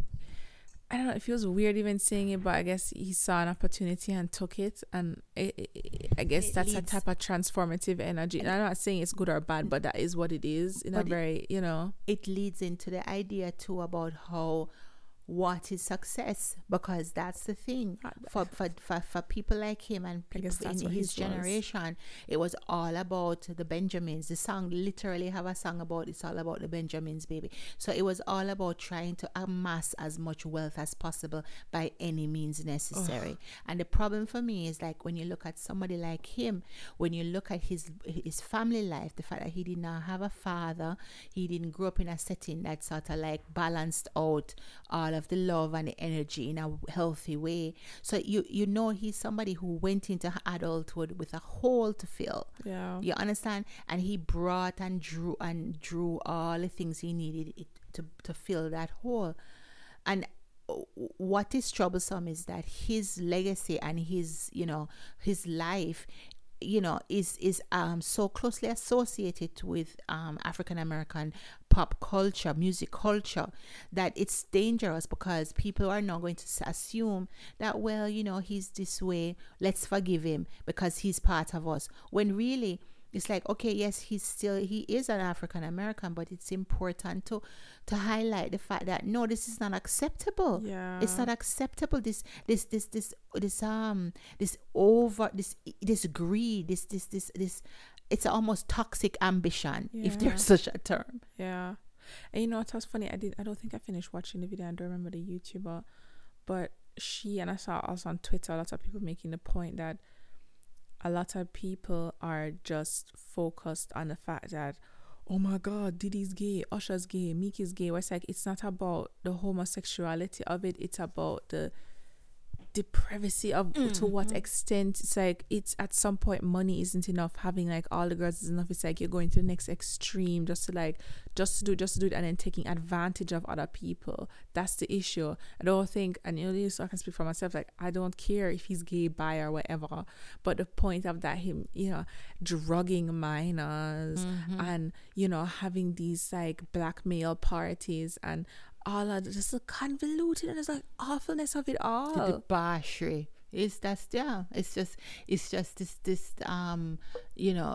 I don't know, it feels weird even saying it, but I guess he saw an opportunity and took it, and it, it, I guess it that's leads, a type of transformative energy. And I'm not saying it's good or bad, but that is what it is in a very, you know. It leads into the idea too about how, what is success, because that's the thing for for, for, for people like him and people in his generation. It was all about the Benjamins. The song literally have a song about, it's all about the Benjamins, baby. So it was all about trying to amass as much wealth as possible by any means necessary. Oh. And the problem for me is, like, when you look at somebody like him, when you look at his his family life, the fact that he did not have a father, he didn't grow up in a setting that sort of like balanced out all of the love and the energy in a healthy way. So you you know he's somebody who went into adulthood with a hole to fill. Yeah. You understand? And he brought and drew and drew all the things he needed it to to fill that hole. And what is troublesome is that his legacy and his, you know, his life, you know, is is um so closely associated with um African American pop culture, music culture, that it's dangerous, because people are now going to assume that, well, you know, he's this way, let's forgive him because he's part of us, when really it's like, okay, yes, he's still, he is an African American, but it's important to to highlight the fact that, no, this is not acceptable. Yeah. It's not acceptable. This this this this this um this over this this greed, this this this this it's almost toxic ambition, Yeah. if there's such a term. Yeah. And you know what was funny? I did I don't think I finished watching the video. I don't remember the YouTuber, but she, and I saw also on Twitter, a lot of people making the point that a lot of people are just focused on the fact that, oh my God, Diddy's gay, Usher's gay, Meek is gay. It's like, it's not about the homosexuality of it. It's about the depravity of mm-hmm. to what extent. It's like, it's at some point money isn't enough, having like all the girls is enough. It's like you're going to the next extreme just to like just to do just to do it and then taking advantage of other people. That's the issue. I don't think, and you know, so I can speak for myself, like, I don't care if he's gay, bi or whatever, but the point of that, him, you know, drugging minors mm-hmm. and, you know, having these like blackmail parties and all of just the convoluted and it's like awfulness of it all. The debauchery. It's that's yeah. It's just it's just this this um you know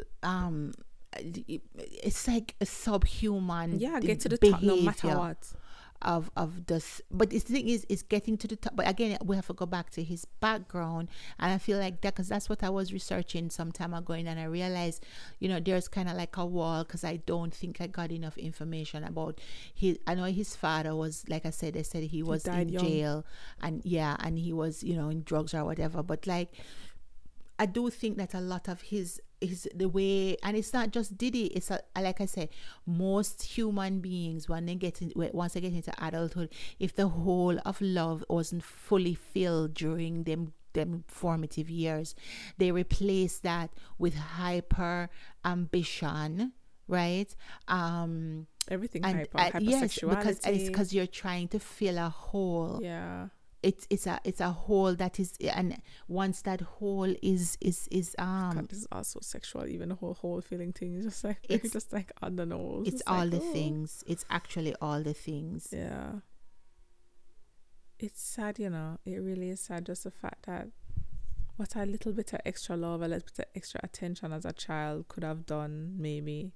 um it's like a subhuman yeah get to the behavior. top no matter what. of of this. But the thing is, is getting to the top. But again, we have to go back to his background, and I feel like that, because that's what I was researching some time ago, and I realized, you know, there's kind of like a wall, because I don't think I got enough information about his. I know his father was, like I said, they said he was died in young. jail, and yeah, and he was, you know, in drugs or whatever. But like, I do think that a lot of his is the way, and it's not just Diddy, it's a, like I said, most human beings, when they get in, once they get into adulthood, if the hole of love wasn't fully filled during them them formative years, they replace that with hyper ambition, right? Um Everything and hyper, uh, yes, hypersexuality. because it's because you're trying to fill a hole. Yeah. It's it's a it's a hole that is, and once that hole is is is um God, this is also sexual. Even the whole whole feeling thing is just like It's- just like on the nose. it's all like, the oh. things. It's actually all the things. Yeah. It's sad, you know. It really is sad. Just the fact that what a little bit of extra love, a little bit of extra attention as a child could have done, maybe.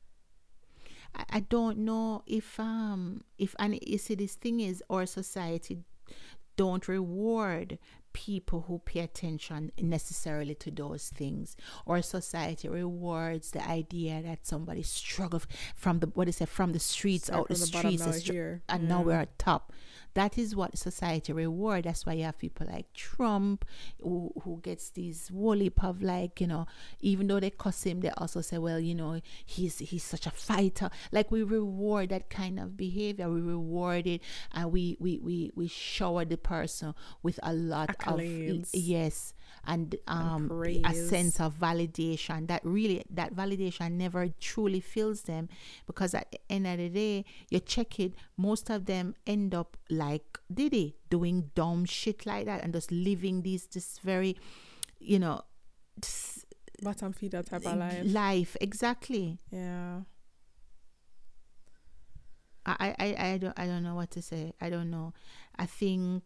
I, I don't know if um if and you see, this thing is, our society don't reward people who pay attention necessarily to those things. Our society rewards the idea that somebody struggled from the what is it from the streets Start out the from the bottom, streets now the str- here. and Yeah. now we're at top. That is what society reward. That's why you have people like Trump who, who gets these whole heap of, like, you know, even though they cuss him, they also say, well, you know, he's he's such a fighter. Like, we reward that kind of behavior. We reward it, and we we we, we shower the person with a lot Accolades. of yes, and um praise. a sense of validation that really that validation never truly fills them, because at the end of the day, you check it, most of them end up like Diddy, doing dumb shit like that, and just living these this very, you know, s- Bottom feeder type of life. life exactly. Yeah. I, I I don't I don't know what to say. I don't know. I think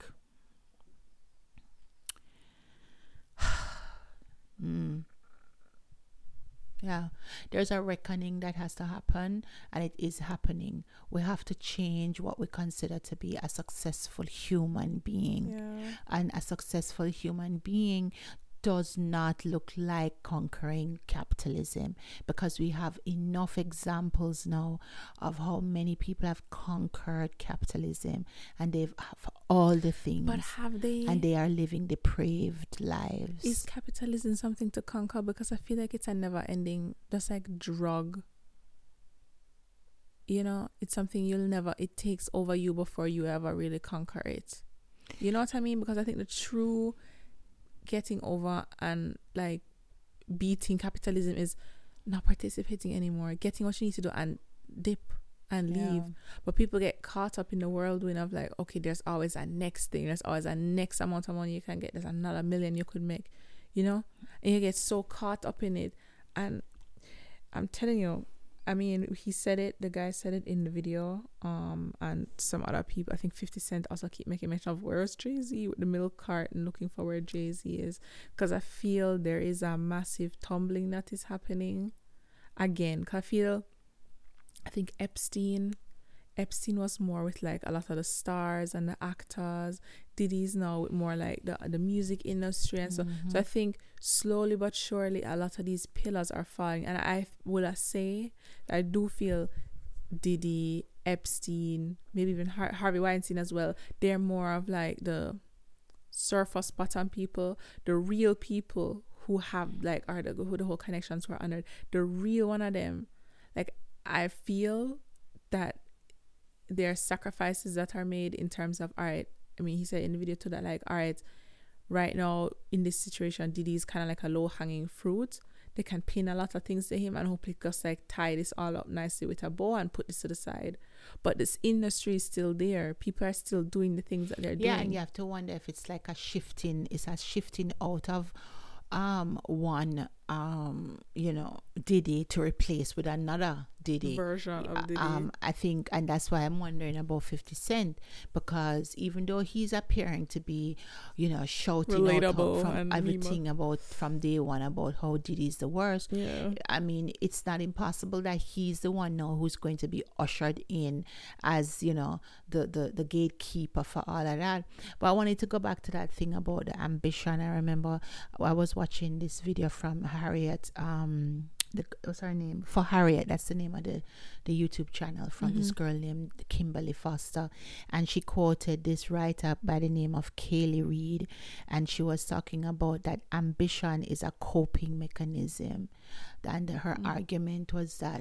mm. Yeah, there's a reckoning that has to happen, and it is happening. We have to change what we consider to be a successful human being. Yeah. And a successful human being does not look like conquering capitalism, because we have enough examples now of how many people have conquered capitalism, and they've have all the things, But have they? and they are living depraved lives. Is capitalism something to conquer? Because I feel like it's a never-ending, just like drug. You know, it's something you'll never. It takes over you before you ever really conquer it. You know what I mean? Because I think the true getting over and like beating capitalism is not participating anymore, getting what you need to do and dip and leave. Yeah. But people get caught up in the whirlwind of like, okay, there's always a next thing, there's always a next amount of money you can get, there's another million you could make, you know, and you get so caught up in it. And I'm telling you, I mean, he said it, the guy said it in the video, um, and some other people, I think fifty Cent also keep making mention of, where's Jay-Z with the milk cart and looking for where Jay-Z is, because I feel there is a massive tumbling that is happening again. Cause I feel, I think Epstein, Epstein was more with like a lot of the stars and the actors. Diddy's now with more like the the music industry and so. Mm-hmm. So I think slowly but surely a lot of these pillars are falling. And I will I say that I do feel Diddy, Epstein, maybe even Har- Harvey Weinstein as well. They're more of like the surface bottom people, the real people who have like are the who the whole connections were under. The real one of them, like I feel that there are sacrifices that are made in terms of, all right, I mean, he said in the video too that like, all right, right now in this situation, Diddy is kind of like a low hanging fruit. They can pin a lot of things to him and hopefully just like tie this all up nicely with a bow and put this to the side. But this industry is still there. People are still doing the things that they're doing. Yeah, and you have to wonder if it's like a shifting, it's a shifting out of um one um you know Diddy to replace with another Diddy version of Diddy. um I think, and that's why I'm wondering about fifty Cent, because even though he's appearing to be, you know, shouting relatable out from and everything meme. about from day one about how Diddy's the worst. Yeah. I mean, it's not impossible that he's the one now who's going to be ushered in as, you know, the the the gatekeeper for all of that. But I wanted to go back to that thing about the ambition. I remember I was watching this video from Harriet, um the, what's her name? For Harriet, that's the name of the, the YouTube channel from mm-hmm. this girl named Kimberly Foster. And she quoted this writer by the name of Kaylee Reed. And she was talking about that ambition is a coping mechanism. And her mm-hmm. argument was that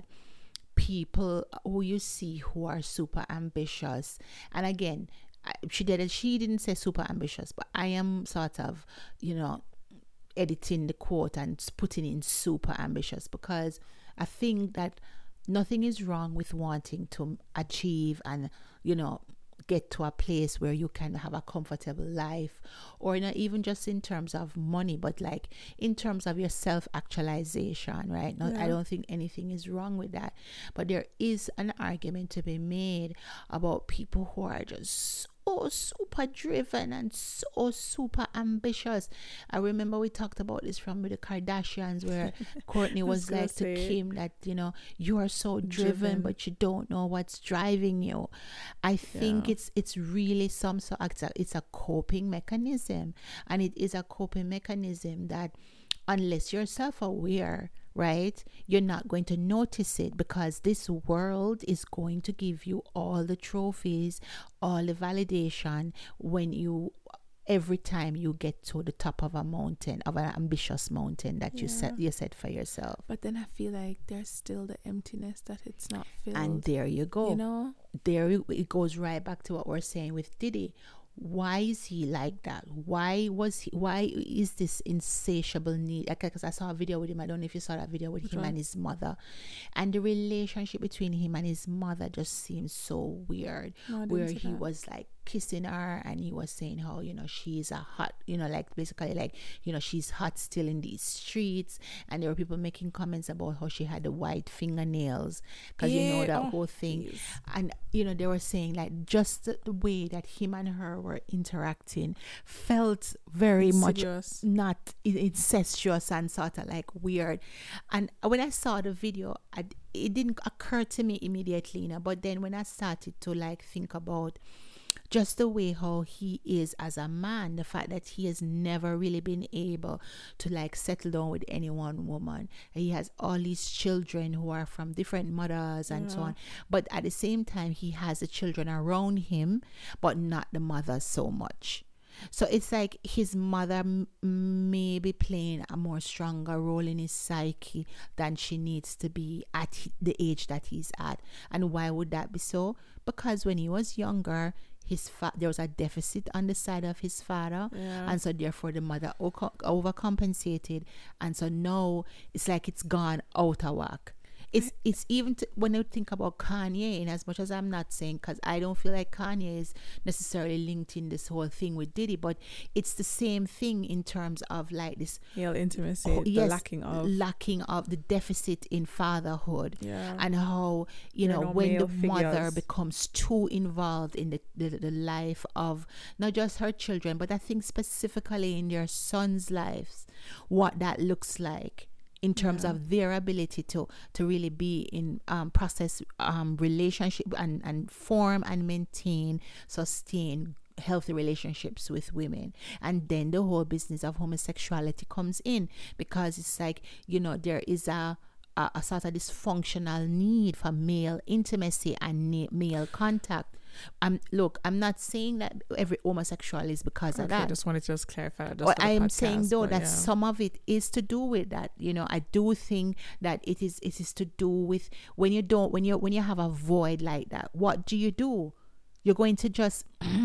people who you see who are super ambitious, and again, she did she didn't say super ambitious, but I am sort of, you know, editing the quote and putting in super ambitious, because I think that nothing is wrong with wanting to achieve and, you know, get to a place where you can have a comfortable life, or not even just in terms of money, but like in terms of your self-actualization, right? No, yeah. I don't think anything is wrong with that, but there is an argument to be made about people who are just so super driven and so super ambitious. I remember we talked about this from the Kardashians, where Kourtney was, was like to Kim that, you know, you are so driven, driven, but you don't know what's driving you. I think yeah. it's it's really some sort of, it's a coping mechanism, and it is a coping mechanism that unless you're self-aware, right, you're not going to notice it, because this world is going to give you all the trophies, all the validation when you every time you get to the top of a mountain, of an ambitious mountain that yeah. you set you set for yourself. But then I feel like there's still the emptiness that it's not filled. And there you go. You know, there it goes right back to what we're saying with Diddy. Why is he like that? Why was he? Why is this insatiable need? Because I saw a video with him. I don't know if you saw that video with Which him one? and his mother, and the relationship between him and his mother just seems so weird. No, where he that. was like kissing her, and he was saying how, you know, she's a hot, you know, like basically like, you know, she's hot still in these streets. And there were people making comments about how she had the white fingernails, because yeah. you know that oh, whole thing. Geez. And you know, they were saying like just the, the way that him and her were interacting felt very Insidious. much not incestuous and sort of like weird. And when I saw the video, I, it didn't occur to me immediately, you know, but then when I started to like think about just the way how he is as a man, the fact that he has never really been able to like settle down with any one woman. He has all these children who are from different mothers and yeah. so on. But at the same time, he has the children around him, but not the mother so much. So it's like his mother m- may be playing a more stronger role in his psyche than she needs to be at the age that he's at. And why would that be so? Because when he was younger, his fa- there was a deficit on the side of his father, yeah. and so therefore the mother o- overcompensated, and so now it's like it's gone out of whack. It's it's even t- when you think about Kanye, in as much as I'm not saying, because I don't feel like Kanye is necessarily linked in this whole thing with Diddy, but it's the same thing in terms of like this male intimacy, oh, the yes, lacking of lacking of the deficit in fatherhood, yeah. and how, you there know, no when the figures. mother becomes too involved in the, the the life of not just her children, but I think specifically in their sons' lives, what that looks like. In terms yeah. of their ability to to really be in um, process um, relationship and, and form and maintain, sustain healthy relationships with women. And then the whole business of homosexuality comes in, because it's like, you know, there is a a, a sort of dysfunctional need for male intimacy and na- male contact. Um, look, I'm not saying that every homosexual is because okay, of that. I just wanted to just clarify. Just What I am podcast, saying though, that yeah. some of it is to do with that. You know, I do think that it is it is to do with when you don't when you when you have a void like that. What do you do? You're going to just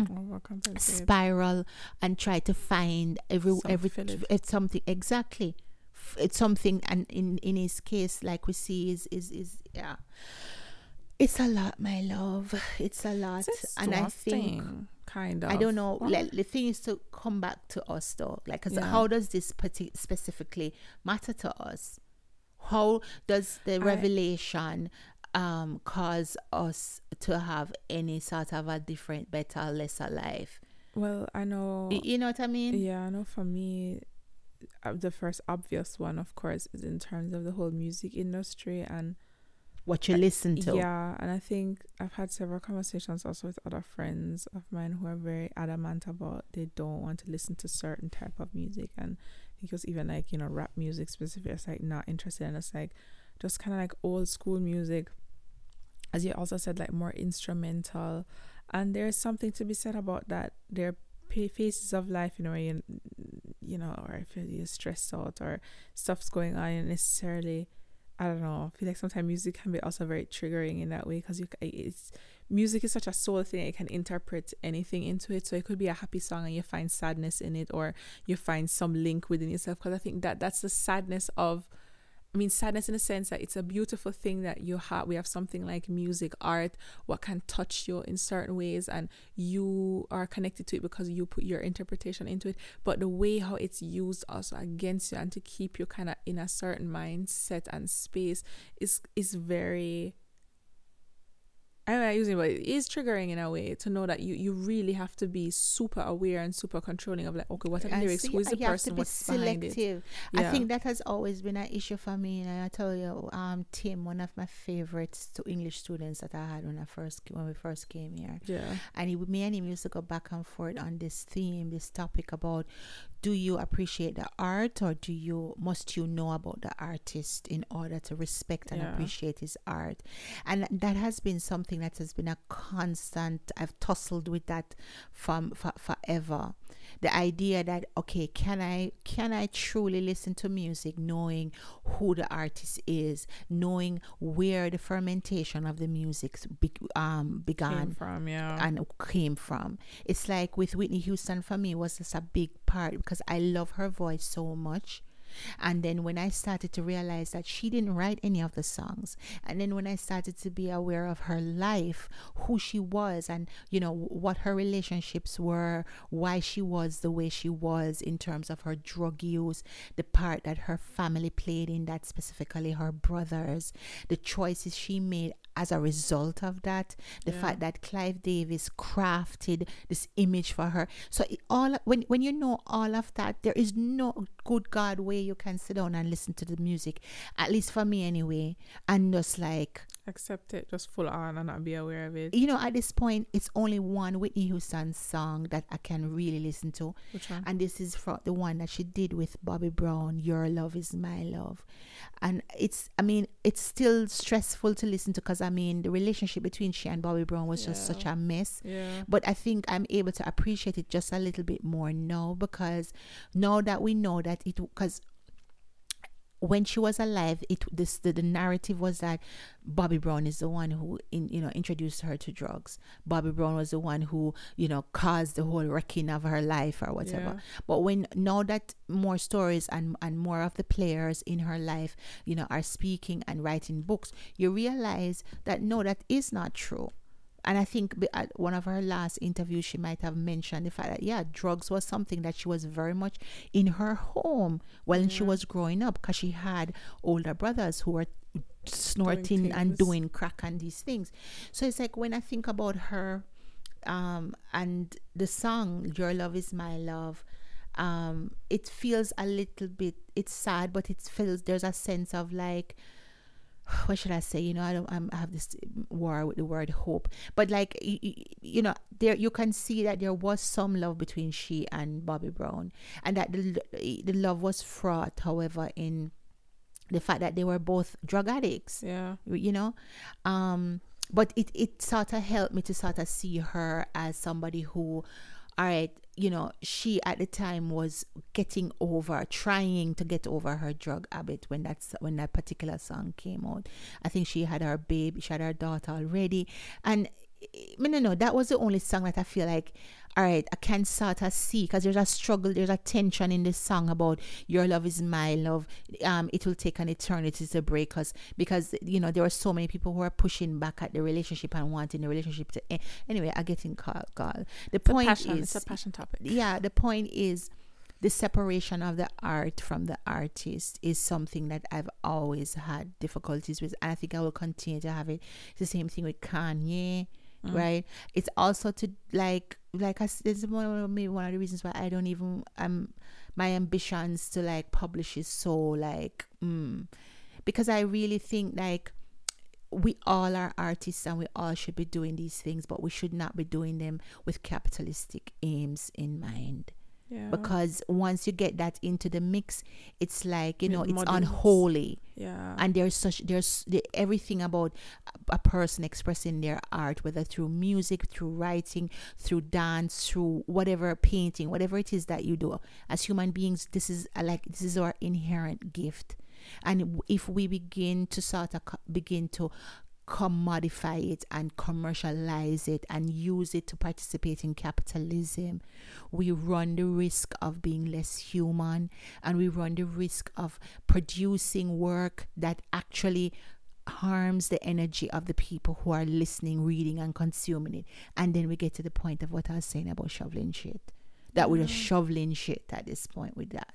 spiral and try to find every Some every village. it's something exactly. It's something, and in in his case, like we see, is is is yeah. It's a lot, my love. It's a lot, It's and I think kind of. I don't know. What? Like, the thing is to come back to us though. Like, 'cause Yeah. how does this parti- specifically matter to us? How does the I- revelation um cause us to have any sort of a different, better, lesser life? Well, I know. Y- You know what I mean? Yeah, I know for me, uh, the first obvious one, of course, is in terms of the whole music industry and What you listen to. yeah, and I think I've had several conversations also with other friends of mine who are very adamant about they don't want to listen to certain type of music, and I think it was even like, you know, rap music specifically. It's like not interested, and it's like just kind of like old school music, as you also said, like more instrumental. And there's something to be said about that. There are pa- phases of life, you know, where you, you know, or if you're stressed out or stuff's going on, and necessarily, I don't know, I feel like sometimes music can be also very triggering in that way, because you c- it's music is such a soul thing. It can interpret anything into it. So it could be a happy song and you find sadness in it, or you find some link within yourself. Because I think that that's the sadness of, I mean, sadness in the sense that it's a beautiful thing that you have. We have something like music, art, what can touch you in certain ways, and you are connected to it because you put your interpretation into it. But the way how it's used also against you and to keep you kind of in a certain mindset and space is is very, I don't know, using, but it is triggering in a way to know that you, you really have to be super aware and super controlling of like, okay, what are the And lyrics? see, Who is the you have to person? be What's behind it? selective. Yeah. I think that has always been an issue for me. And I tell you, um, Tim, one of my favorites to English students that I had when I first when we first came here, Yeah. and he, me and him used to go back and forth on this theme, this topic about, do you appreciate the art, or do you must you know about the artist in order to respect and Yeah. appreciate his art? And that has been something that has been a constant. I've tussled with that from for, forever. The idea that, okay, can I can I truly listen to music knowing who the artist is, knowing where the fermentation of the music be, um began Came from, yeah. and came from. It's like with Whitney Houston, for me, was just a big part because I love her voice so much. And then when I started to realize that she didn't write any of the songs, and then when I started to be aware of her life, who she was, and you know what her relationships were, why she was the way she was in terms of her drug use, the part that her family played in that, specifically her brothers, the choices she made as a result of that, the Yeah. fact that Clive Davis crafted this image for her. So it all when when you know all of that, there is no good God way you can sit down and listen to the music, at least for me anyway, and just like, Accept it just full on and not be aware of it. you know, at this point, it's only one Whitney Houston song that I can really listen to, Which one? and this is from the one that she did with Bobby Brown, Your Love Is My Love. And it's, I mean, it's still stressful to listen to, because I mean, the relationship between she and Bobby Brown was just Yeah. such a mess. Yeah. But I think I'm able to appreciate it just a little bit more now, because now that we know that it, because when she was alive, it this the, the narrative was that Bobby Brown is the one who in, you know introduced her to drugs. Bobby Brown was the one who you know caused the whole wrecking of her life or whatever. Yeah. But when now that more stories and and more of the players in her life, you know, are speaking and writing books, you realize that no, that is not true. And I think be- at one of her last interviews, she might have mentioned the fact that, yeah, drugs was something that she was very much in her home when she Yeah. was growing up, because she had older brothers who were snorting and things. doing crack and these things. So it's like when I think about her um, and the song, Your Love Is My Love, um, it feels a little bit, it's sad, but it feels, there's a sense of like, what should I say? You know, I don't. I'm, I have this war with the word hope, but like you, you know, there you can see that there was some love between she and Bobby Brown, and that the the love was fraught, however, in the fact that they were both drug addicts. Yeah. You know, um, but it it sort of helped me to sort of see her as somebody who, all right, you know, she at the time was getting over, trying to get over her drug habit when that's when that particular song came out. I think she had her baby, she had her daughter already, and I mean, no, no, that was the only song that I feel like, all right, I can sort of see because there's a struggle, there's a tension in this song about your love is my love. Um, it will take an eternity to break us because you know there are so many people who are pushing back at the relationship and wanting the relationship to end. Anyway, I get in call. call. The It's a point passion. is, It's a passion topic. yeah, the point is the separation of the art from the artist is something that I've always had difficulties with, and I think I will continue to have it. It's the same thing with Kanye, Mm. right? It's also to like, like I, s- this is one of maybe one of the reasons why I don't even um my ambitions to like publish is so like mm, because I really think like we all are artists and we all should be doing these things, but we should not be doing them with capitalistic aims in mind. Yeah. Because once you get that into the mix, it's like, you It know, it's muddies. unholy. Yeah. And there's such, there's the, everything about a, a person expressing their art, whether through music, through writing, through dance, through whatever, painting, whatever it is that you do. As human beings, this is a, like, this is our inherent gift. And if we begin to sort of co- begin to commodify it and commercialize it and use it to participate in capitalism, we run the risk of being less human, and we run the risk of producing work that actually harms the energy of the people who are listening, reading, and consuming it. And then we get to the point of what I was saying about shoveling shit. That we're just Yeah. shoveling shit at this point with that.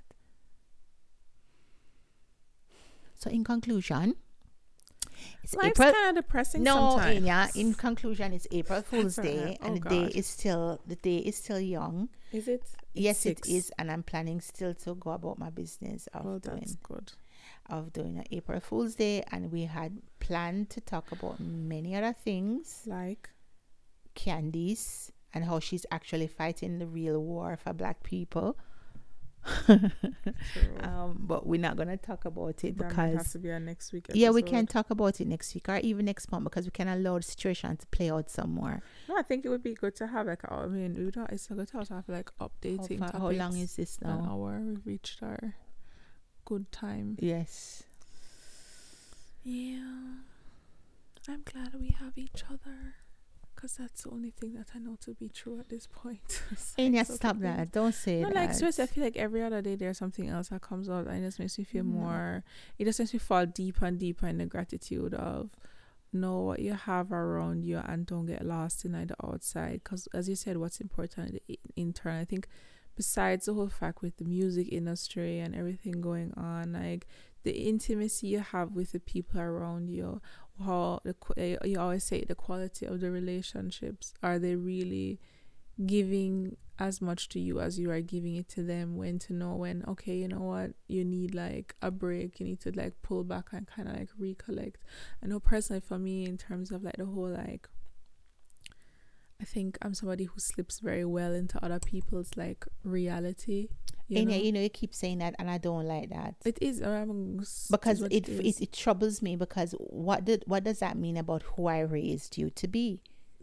So in conclusion, it's Life's April. kind of depressing No, sometimes. Anya, in conclusion, it's April Fool's Sorry. Day, Oh, and the day God. is still the day is still young. Is it? Yes, six. it is, and I'm planning still to go about my business of Well, doing that's good. of doing an April Fool's Day, and we had planned to talk about many other things, Like, Candice, and how she's actually fighting the real war for Black people. true. Um, but we're not gonna talk about it that might have because to be our next week. yeah, we episode. can talk about it next week or even next month because we can allow the situation to play out some more. No, I think it would be good to have like. I mean, we don't. It's good to also have like How, updating. far, how long is this an now? hour? We've reached our good time. Yes. Yeah, I'm glad we have each other, because that's the only thing that I know to be true at this point. Anya, So stop forgive me. that. Don't say No, that. like seriously, I feel like every other day there's something else that comes out, and it just makes me feel No. more. It just makes me fall deeper and deeper in the gratitude of know what you have around you and don't get lost in like, the outside. Because as you said, what's important in intern, I think, besides the whole fact with the music industry and everything going on, like the intimacy you have with the people around you, how the qu- eh, you always say the quality of the relationships, are they really giving as much to you as you are giving it to them? When to know when, okay, you know what, you need like a break, you need to like pull back and kind of like recollect. I know personally for me, in terms of like the whole like, I think I'm somebody who slips very well into other people's like reality, you Anya, know? you know, you keep saying that, and I don't like that. It is um, s- Because what it, is. it it troubles me because what did what does that mean about who I raised you to be?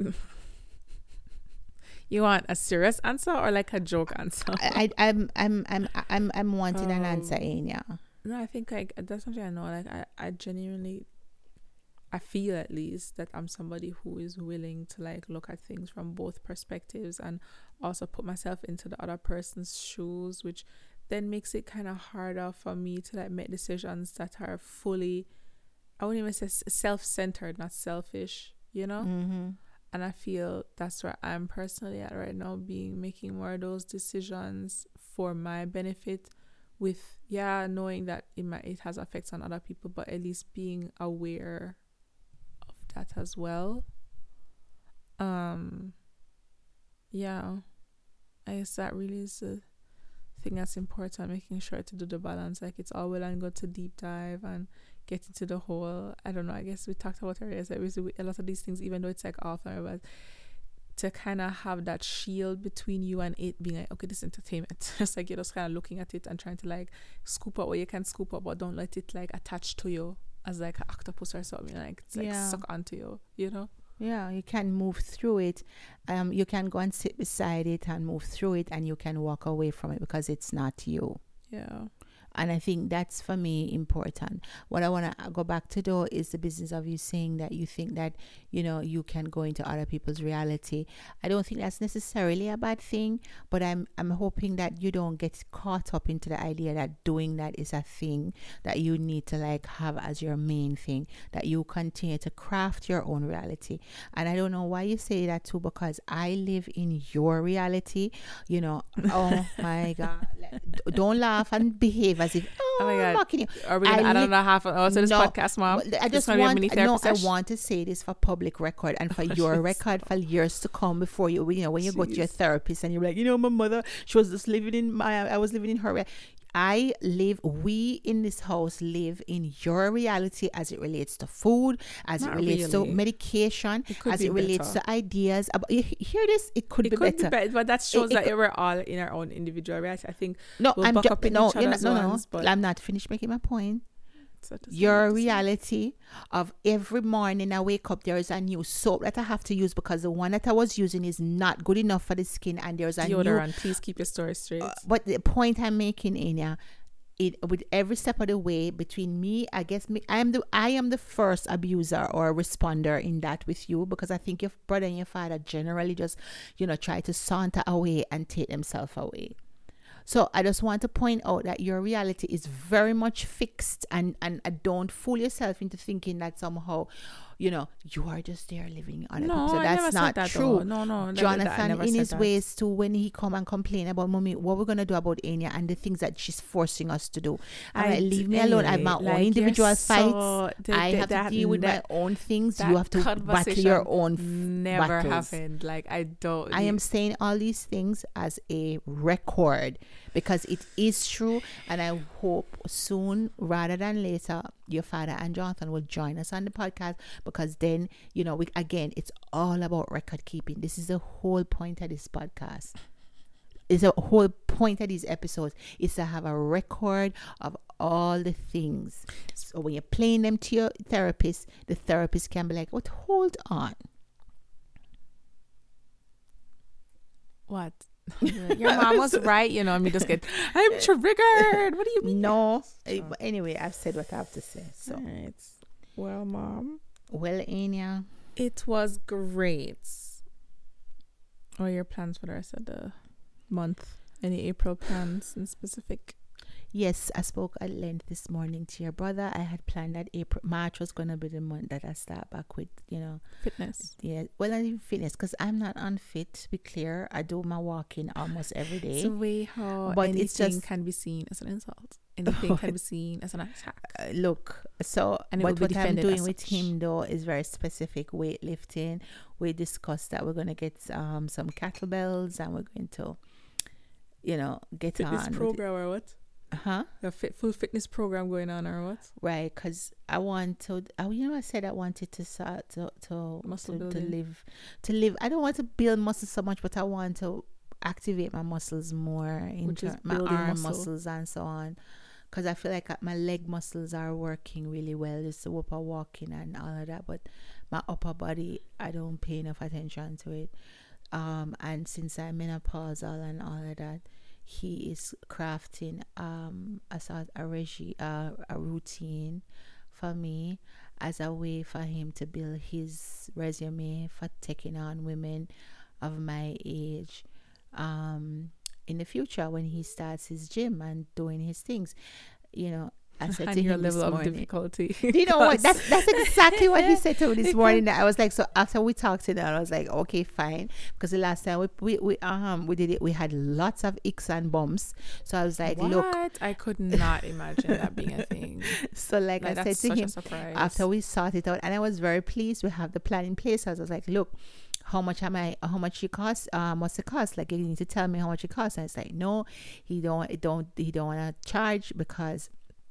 You want a serious answer or like a joke answer? I, I I'm I'm I'm I'm I'm wanting an answer, Um, Anya. No, I think like that's something I know. Like I, I genuinely, I feel at least that I'm somebody who is willing to like look at things from both perspectives and also put myself into the other person's shoes, which then makes it kind of harder for me to like make decisions that are fully, I wouldn't even say s- self-centered, not selfish, you know? Mm-hmm. And I feel that's where I'm personally at right now, being making more of those decisions for my benefit, with yeah, knowing that it might it has effects on other people, but at least being aware of that as well. Um yeah. I guess that really is the thing that's important, making sure to do the balance. Like it's all well and good to deep dive and get into the whole, I don't know, I guess we talked about earlier, so a lot of these things, even though it's like off, but to kind of have that shield between you and it being like, okay, this is entertainment. Just like you're just kind of looking at it and trying to like scoop up what you can scoop up, but don't let it like attach to you as like an octopus or something, like it's like Yeah. suck onto you, you know? Yeah, you can move through it. Um, you can go and sit beside it and move through it, and you can walk away from it because it's not you. Yeah. And I think that's for me important. What I want to go back to though is the business of you saying that you think that, you know, you can go into other people's reality. I don't think that's necessarily a bad thing, but I'm I'm hoping that you don't get caught up into the idea that doing that is a thing that you need to like have as your main thing, that you continue to craft your own reality. And I don't know why you say that too, because I live in your reality, you know. Oh my God. Don't laugh and behave as if, oh, Oh my God. I'm mocking you. Are we gonna I add li- another half an hour to this No, podcast, Mom? Well, I This just gonna be a want mini no. therapy I sesh? want to say this for public record and for your record for years to come before you. You know, when you go to your Jeez. therapist and you're like, you know, my mother, she was just living in my. I was living in her. rea-" I live. We in this house live in your reality as it relates to food, as Not it relates to really. medication, It could as be it relates better. to ideas. About, you hear this? It could It be could better. be better, but that shows it that could- we're all in our own individual reality. I think No, we'll I'm buck ju- up in no, each you're not, other's no, no. ones, but I'm not finished making my point. so to say, Your to say. reality of every morning I wake up, there is a new soap that I have to use because the one that I was using is not good enough for the skin, and there's a new. Deodorant. Please keep your story straight. Uh, but the point I'm making, Anya, it with every step of the way between me, I guess me, I am the I am the first abuser or responder in that with you, because I think your brother and your father generally just, you know, try to saunter away and take themselves away. So I just want to point out that your reality is very much fixed, and, and, and don't fool yourself into thinking that somehow, you know, you are just there living on it. No, So I that's never said not that, true. though. No, no, that- that- I Jonathan, never in said his that. ways too, when he come and complain about mommy, what we're gonna do about Anya and the things that she's forcing us to do. I'm I like, leave d- me alone. I have anyway, my like, own you're individual so- fights. th- I th- have that- to deal with that- my own things. that You have to battle conversation your own f- never battles. happened. Like I don't. I am saying all these things as a record because it is true, and I hope soon rather than later your father and Jonathan will join us on the podcast, because then, you know, we again, it's all about record keeping. This is the whole point of this podcast. It's a whole point of these episodes is to have a record of all the things. So when you're playing them to your therapist, the therapist can be like, "What? Hold on." What? Your mom was right, you know. I mean, just get. I'm triggered. What do you mean? No. Eh, but anyway, I've said what I have to say. So, Alright. Well, Mom, well, Anya, it was great. What are your plans for the rest of the month? Any April plans in specific? yes, I spoke at length this morning to your brother. I had planned that April, March was going to be the month that I start back with, you know, Fitness. yeah, well, not even fitness, because I'm not unfit, to be clear. I do my walking almost every day. It's a way how But anything it's just- can be seen as an insult. Anything can be seen as an attack. Uh, look, so And it will but be what I'm defended doing as with such. him though is very specific weightlifting. We discussed that we're going to get um some kettlebells, and we're going to, you know, get Fitness on with program or what? it. Huh? A fit, full fitness program going on or what? Right, because I want to. I, you know, I said I wanted to start to to Muscle to, to building. live, to live. I don't want to build muscles so much, but I want to activate my muscles more, in Which is ter- my building arm muscle. muscles and so on. Because I feel like uh, my leg muscles are working really well, just the upper walking and all of that. But my upper body, I don't pay enough attention to it. Um, and since I'm menopausal and all of that, he is crafting um a sort a regi- uh, a routine for me as a way for him to build his resume for taking on women of my age um in the future when he starts his gym and doing his things. You know, I said And to your him this level of morning, difficulty. do you know what? Because- That's that's exactly what he said to me this Because- morning. I was like, so after we talked to that, I was like, okay, fine, because the last time we we, we um we did it, we had lots of icks and bumps. So I was like, what? look, I could not imagine that being a thing. so like, Like, I that's said to such him a surprise. after we sorted it out, and I was very pleased. We have the plan in place. So I was like, look, how much am I? How much it costs? Um, what's the cost? Like, you need to tell me how much it costs. And it's like, no, he don't, he don't, he don't want to charge because,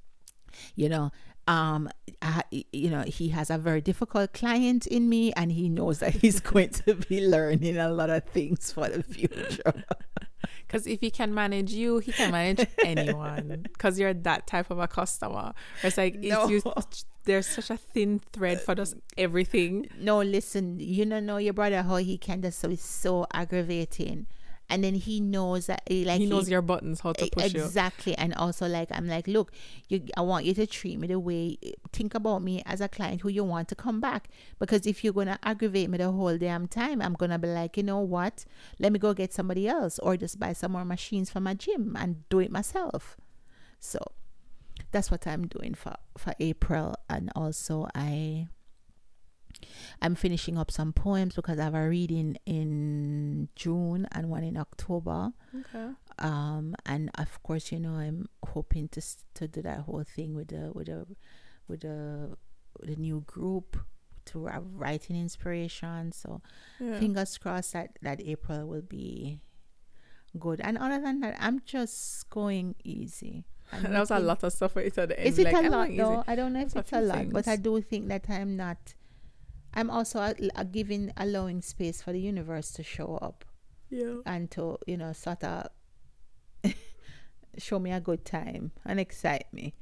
you know, um, I, you know, he has a very difficult client in me, and he knows that he's going to be learning a lot of things for the future. Because if he can manage you, he can manage anyone. Because you're that type of a customer. It's like No. if you, there's such a thin thread for just everything. No, listen, you don't know your brother how he can just so so aggravating. and then he knows that eh, like he knows your buttons, how to push you. exactly. And also, like, I'm like, look, you I want you to treat me the way, think about me as a client who you want to come back, because if you're gonna aggravate me the whole damn time, I'm gonna be like, you know what, let me go get somebody else, or just buy some more machines for my gym and do it myself. So that's what I'm doing for for April. And also I I'm finishing up some poems because I have a reading in June and one in October. Okay. Um, and of course, you know, I'm hoping to s- to do that whole thing with the with the with the with the new group to have writing inspiration. So Yeah. fingers crossed that that April will be good. And other than that, I'm just going easy. I'm That was a looking- lot of stuff for it at the end. Is it like, a I'm lot going though? easy. I don't know if That's it's a a few lot, but I things. do think that I'm not. I'm also uh, uh, giving, allowing space for the universe to show up Yeah. and to, you know, sort of show me a good time and excite me.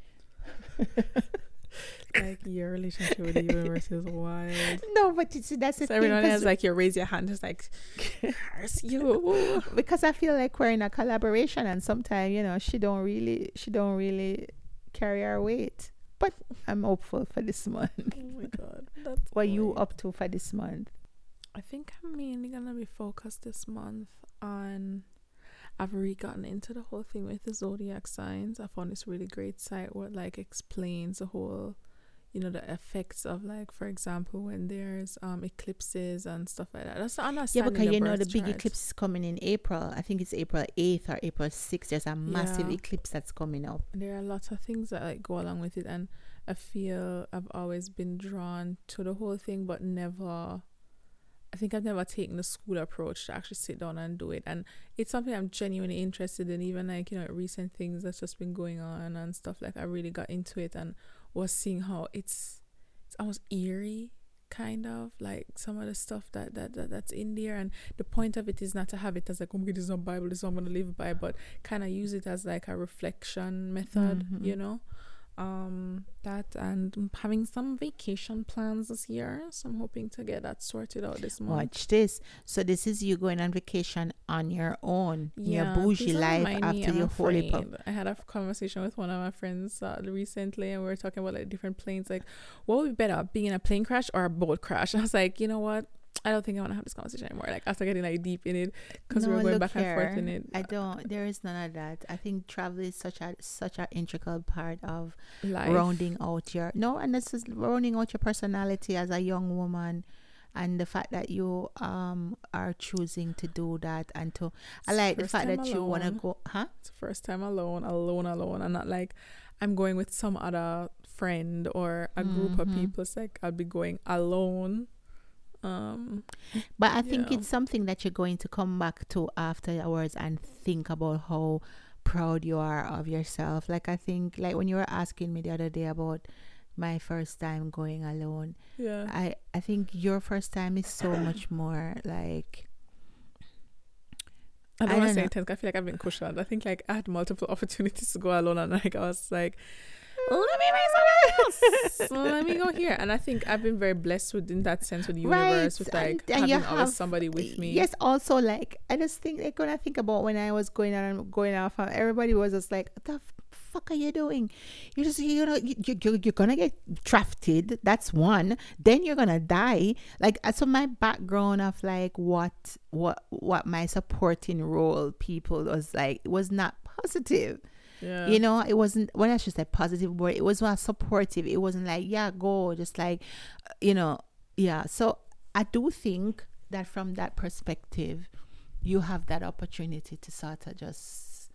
Like your relationship with the universe is wild. No, but it's, that's the So thing. everyone 'cause- has like you raise your hand, just like curse you. because I feel like we're in a collaboration, and sometimes, you know, she don't really, she don't really carry her weight. But I'm hopeful for this month. Oh my god, that's What are you great. up to for this month? I think I'm mainly gonna be focused this month on. I've really gotten into the whole thing with the zodiac signs. I found this really great site where it like explains the whole, you know, the effects of, like, for example, when there's um eclipses and stuff like that. That's Yeah, understanding because the you know the birth big chart. eclipse is coming in April. I think it's April eighth or April sixth. There's a massive Yeah. eclipse that's coming up. There are lots of things that like go along with it, and I feel I've always been drawn to the whole thing, but never. I think I've never taken the school approach to actually sit down and do it, and it's something I'm genuinely interested in. Even like, you know, recent things that's just been going on and stuff, like I really got into it and was seeing how it's it's almost eerie, kind of like some of the stuff that, that, that that's in there. And the point of it is not to have it as like, oh my God, this is not Bible, this is what I'm gonna live by, but kind of use it as like a reflection method, Mhm. you know. Um that, and I'm having some vacation plans this year, so I'm hoping to get that sorted out this month. Watch this. So this is you going on vacation on your own, in your Yeah, bougie please don't life remind me, after I'm your holy pub. afraid. I had a conversation with one of my friends uh, recently, and we were talking about like different planes. Like, what would be better, being in a plane crash or a boat crash? I was like, you know what? I don't think I want to have this conversation anymore. Like, after getting like deep in it, because we No, were going look back and forth here. in it. I don't. There is none of that. I think travel is such a such an integral part of Life. rounding out your no, and this is rounding out your personality as a young woman, and the fact that you um are choosing to do that, and to I It's like the first fact time that you want to alone. go, huh? It's the first time alone, alone, alone, and not like I'm going with some other friend or a group of Mhm. people. It's like I'll be going alone. Um, But I think Yeah. it's something that you're going to come back to afterwards and think about how proud you are of yourself. Like, I think, like when you were asking me the other day about my first time going alone, yeah. I, I think your first time is so much more like, I don't I want to don't say know. intense. 'Cause I feel like I've been cushioned. I think like I had multiple opportunities to go alone, and like I was like, let me make something else. Let me go here. And I think I've been very blessed with, in that sense, with the universe, with like and- and you having always have- somebody with me. Yes, also like I just think like when I think about when I was going on going off, uh, everybody was just like, "What the f- fuck are you doing? You just you know you, you you- you're gonna get drafted. That's one. Then you're gonna die." Like uh, so, my background of like what what what my supporting role people was like was not positive. Yeah. You know, it wasn't, when I should say positive word, it was not supportive. It wasn't like, yeah, go, just like, uh, you know, yeah. So I do think that from that perspective, you have that opportunity to sort of just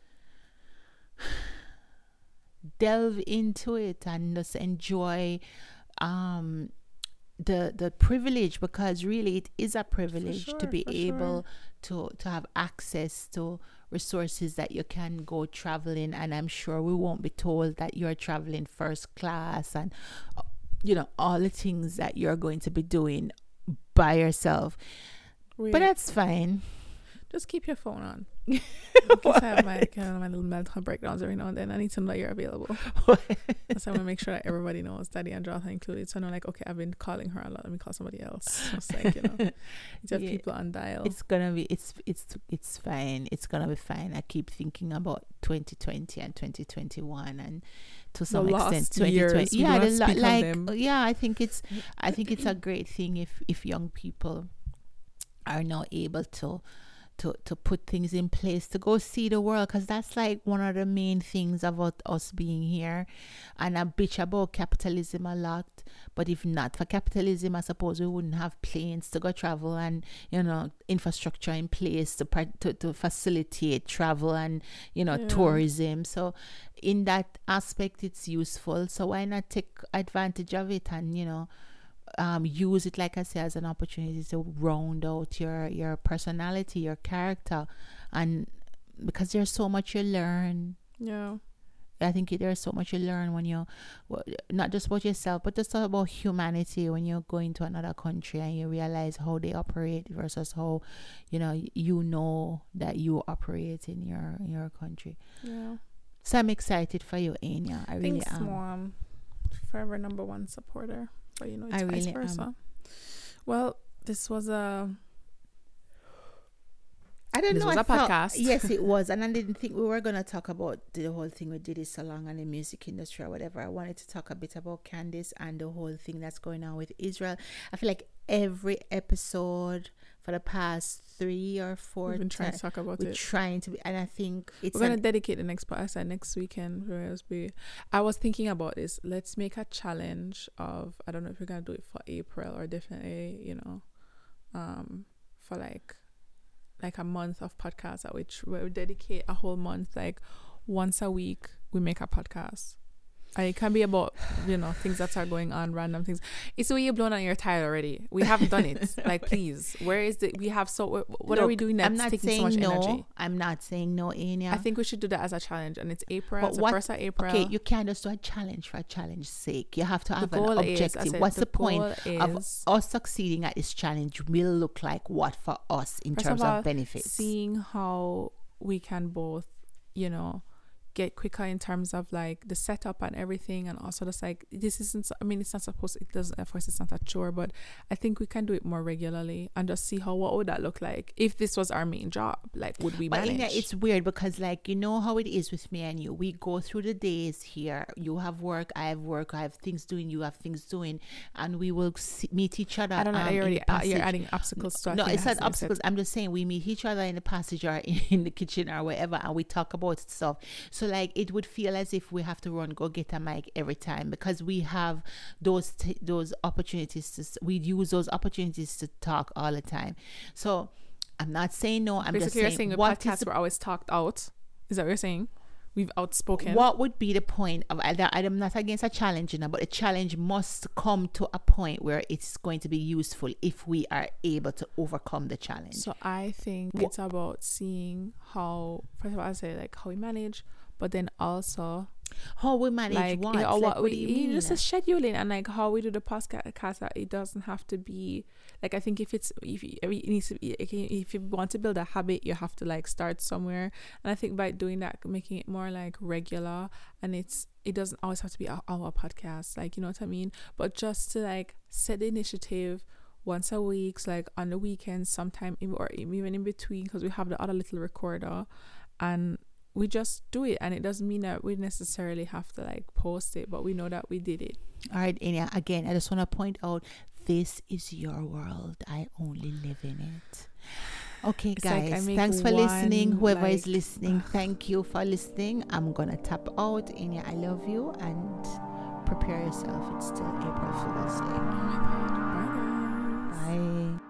delve into it and just enjoy um the the privilege, because really it is a privilege to sure, be for able to to have access to resources that you can go traveling. And I'm sure we won't be told that you're traveling first class and uh, you know, all the things that you're going to be doing by yourself. Wait, But that's fine. just keep your phone on. Because I have my kind of my little mental breakdowns every now and then. I need to know that you're available. So I want to make sure that everybody knows, Daddy and Jonathan included. So I know, like, okay, I've been calling her a lot. Let me call somebody else. Just like, you know, you have Yeah. people on dial. It's gonna be it's it's it's fine. It's gonna be fine. I keep thinking about twenty twenty and twenty twenty-one, and to some lost extent twenty years. twenty. We Yeah, do the not lo- speak on like them. yeah, I think it's I think it's a great thing if if young people are now able to to to put things in place to go see the world, because that's like one of the main things about us being here. And I bitch about capitalism a lot, but if not for capitalism, I suppose we wouldn't have planes to go travel and, you know, infrastructure in place to part, to, to facilitate travel and, you know, Yeah. tourism. So in that aspect, it's useful. So why not take advantage of it and, you know, um, use it, like I say, as an opportunity to round out your your personality, your character, and because there's so much you learn. Yeah. I think there's so much you learn when you, not just about yourself, but just about humanity when you're going to another country and you realize how they operate versus how, you know, you know that you operate in your in your country. Yeah. So I'm excited for you, Anya. I really Thanks, am. Mom. Forever number one supporter. But you know, it's I vice really versa. am. Well, this was a I don't This know. was I a thought- podcast. Yes, it was. And I didn't think we were going to talk about the whole thing with Diddy Salong and the music industry or whatever. I wanted to talk a bit about Candice and the whole thing that's going on with Israel. I feel like every episode for the past three or four we've been trying ti- to talk about we're it. trying to be, and I think it's We're gonna an- dedicate the next podcast next weekend. Where else be? I was thinking about this. Let's make a challenge of. I don't know if we're gonna do it for April or definitely, you know, um, for like, like a month of podcasts at which we dedicate a whole month. Like once a week, we make a podcast. And it can be about, you know, things that are going on, random things. It's the way you're blown on your tire already. We have done it. Like, please, where is the? We have so. What are Look, we doing that's I'm not taking saying so much no. energy? I'm not saying no, Anya. I think we should do that as a challenge, and it's April. But It's the what- first of April. Okay, you can't just do a challenge for a challenge's sake. You have to The have an goal is, I objective. said, What's the the, point goal of is- us succeeding at this challenge will look like what for us in First terms of all, of benefits? seeing how we can both, you know, get quicker in terms of like the setup and everything, and also just like this isn't. I mean, it's not supposed. It doesn't. Of course, it's not a chore, but I think we can do it more regularly and just see how what would that look like if this was our main job. Like, would we But manage? Ina, it's weird because, like, you know how it is with me and you. We go through the days here. You have work, I have work, I have things doing, you have things doing, and we will see, meet each other. I don't know. um, you're, in already, the uh, you're passage. adding obstacles to. a No, thing it's that not hasn't been obstacles. I'm just saying we meet each other in the passage or in, in the kitchen or wherever, and we talk about stuff. So, like, it would feel as if we have to run, go get a mic every time because we have those t- those opportunities to. s- We use those opportunities to talk all the time. So, I'm not saying no. I'm Basically, just you're saying, saying the what is podcasts the were always talked out. Is that what you're saying? We've outspoken. What would be the point of? I, I'm not against a challenge, you know, but a challenge must come to a point where it's going to be useful if we are able to overcome the challenge. So I think Wha- it's about seeing how, first of all, I say like how we manage, but then also How we manage like what? you know, Like, what what we do you you mean? just a scheduling and like how we do the podcast. That it doesn't have to be like, I think if it's if you, it needs to be, if you want to build a habit, you have to like start somewhere. And I think by doing that, making it more like regular, and it's it doesn't always have to be our, our podcast, like, you know what I mean, but just to like set the initiative once a week, so like on the weekends sometime in, or even in between, because we have the other little recorder, and we just do it. And it doesn't mean that we necessarily have to like post it, but we know that we did it. All right, Anya, again, I just want to point out, this is your world. I only live in it. Okay, It's like I guys, make thanks for one, listening. Whoever is like- listening, thank you for listening. I'm going to tap out. Anya, I love you, and prepare yourself. It's still April Fool's Day. Oh my God. Bye guys. Bye.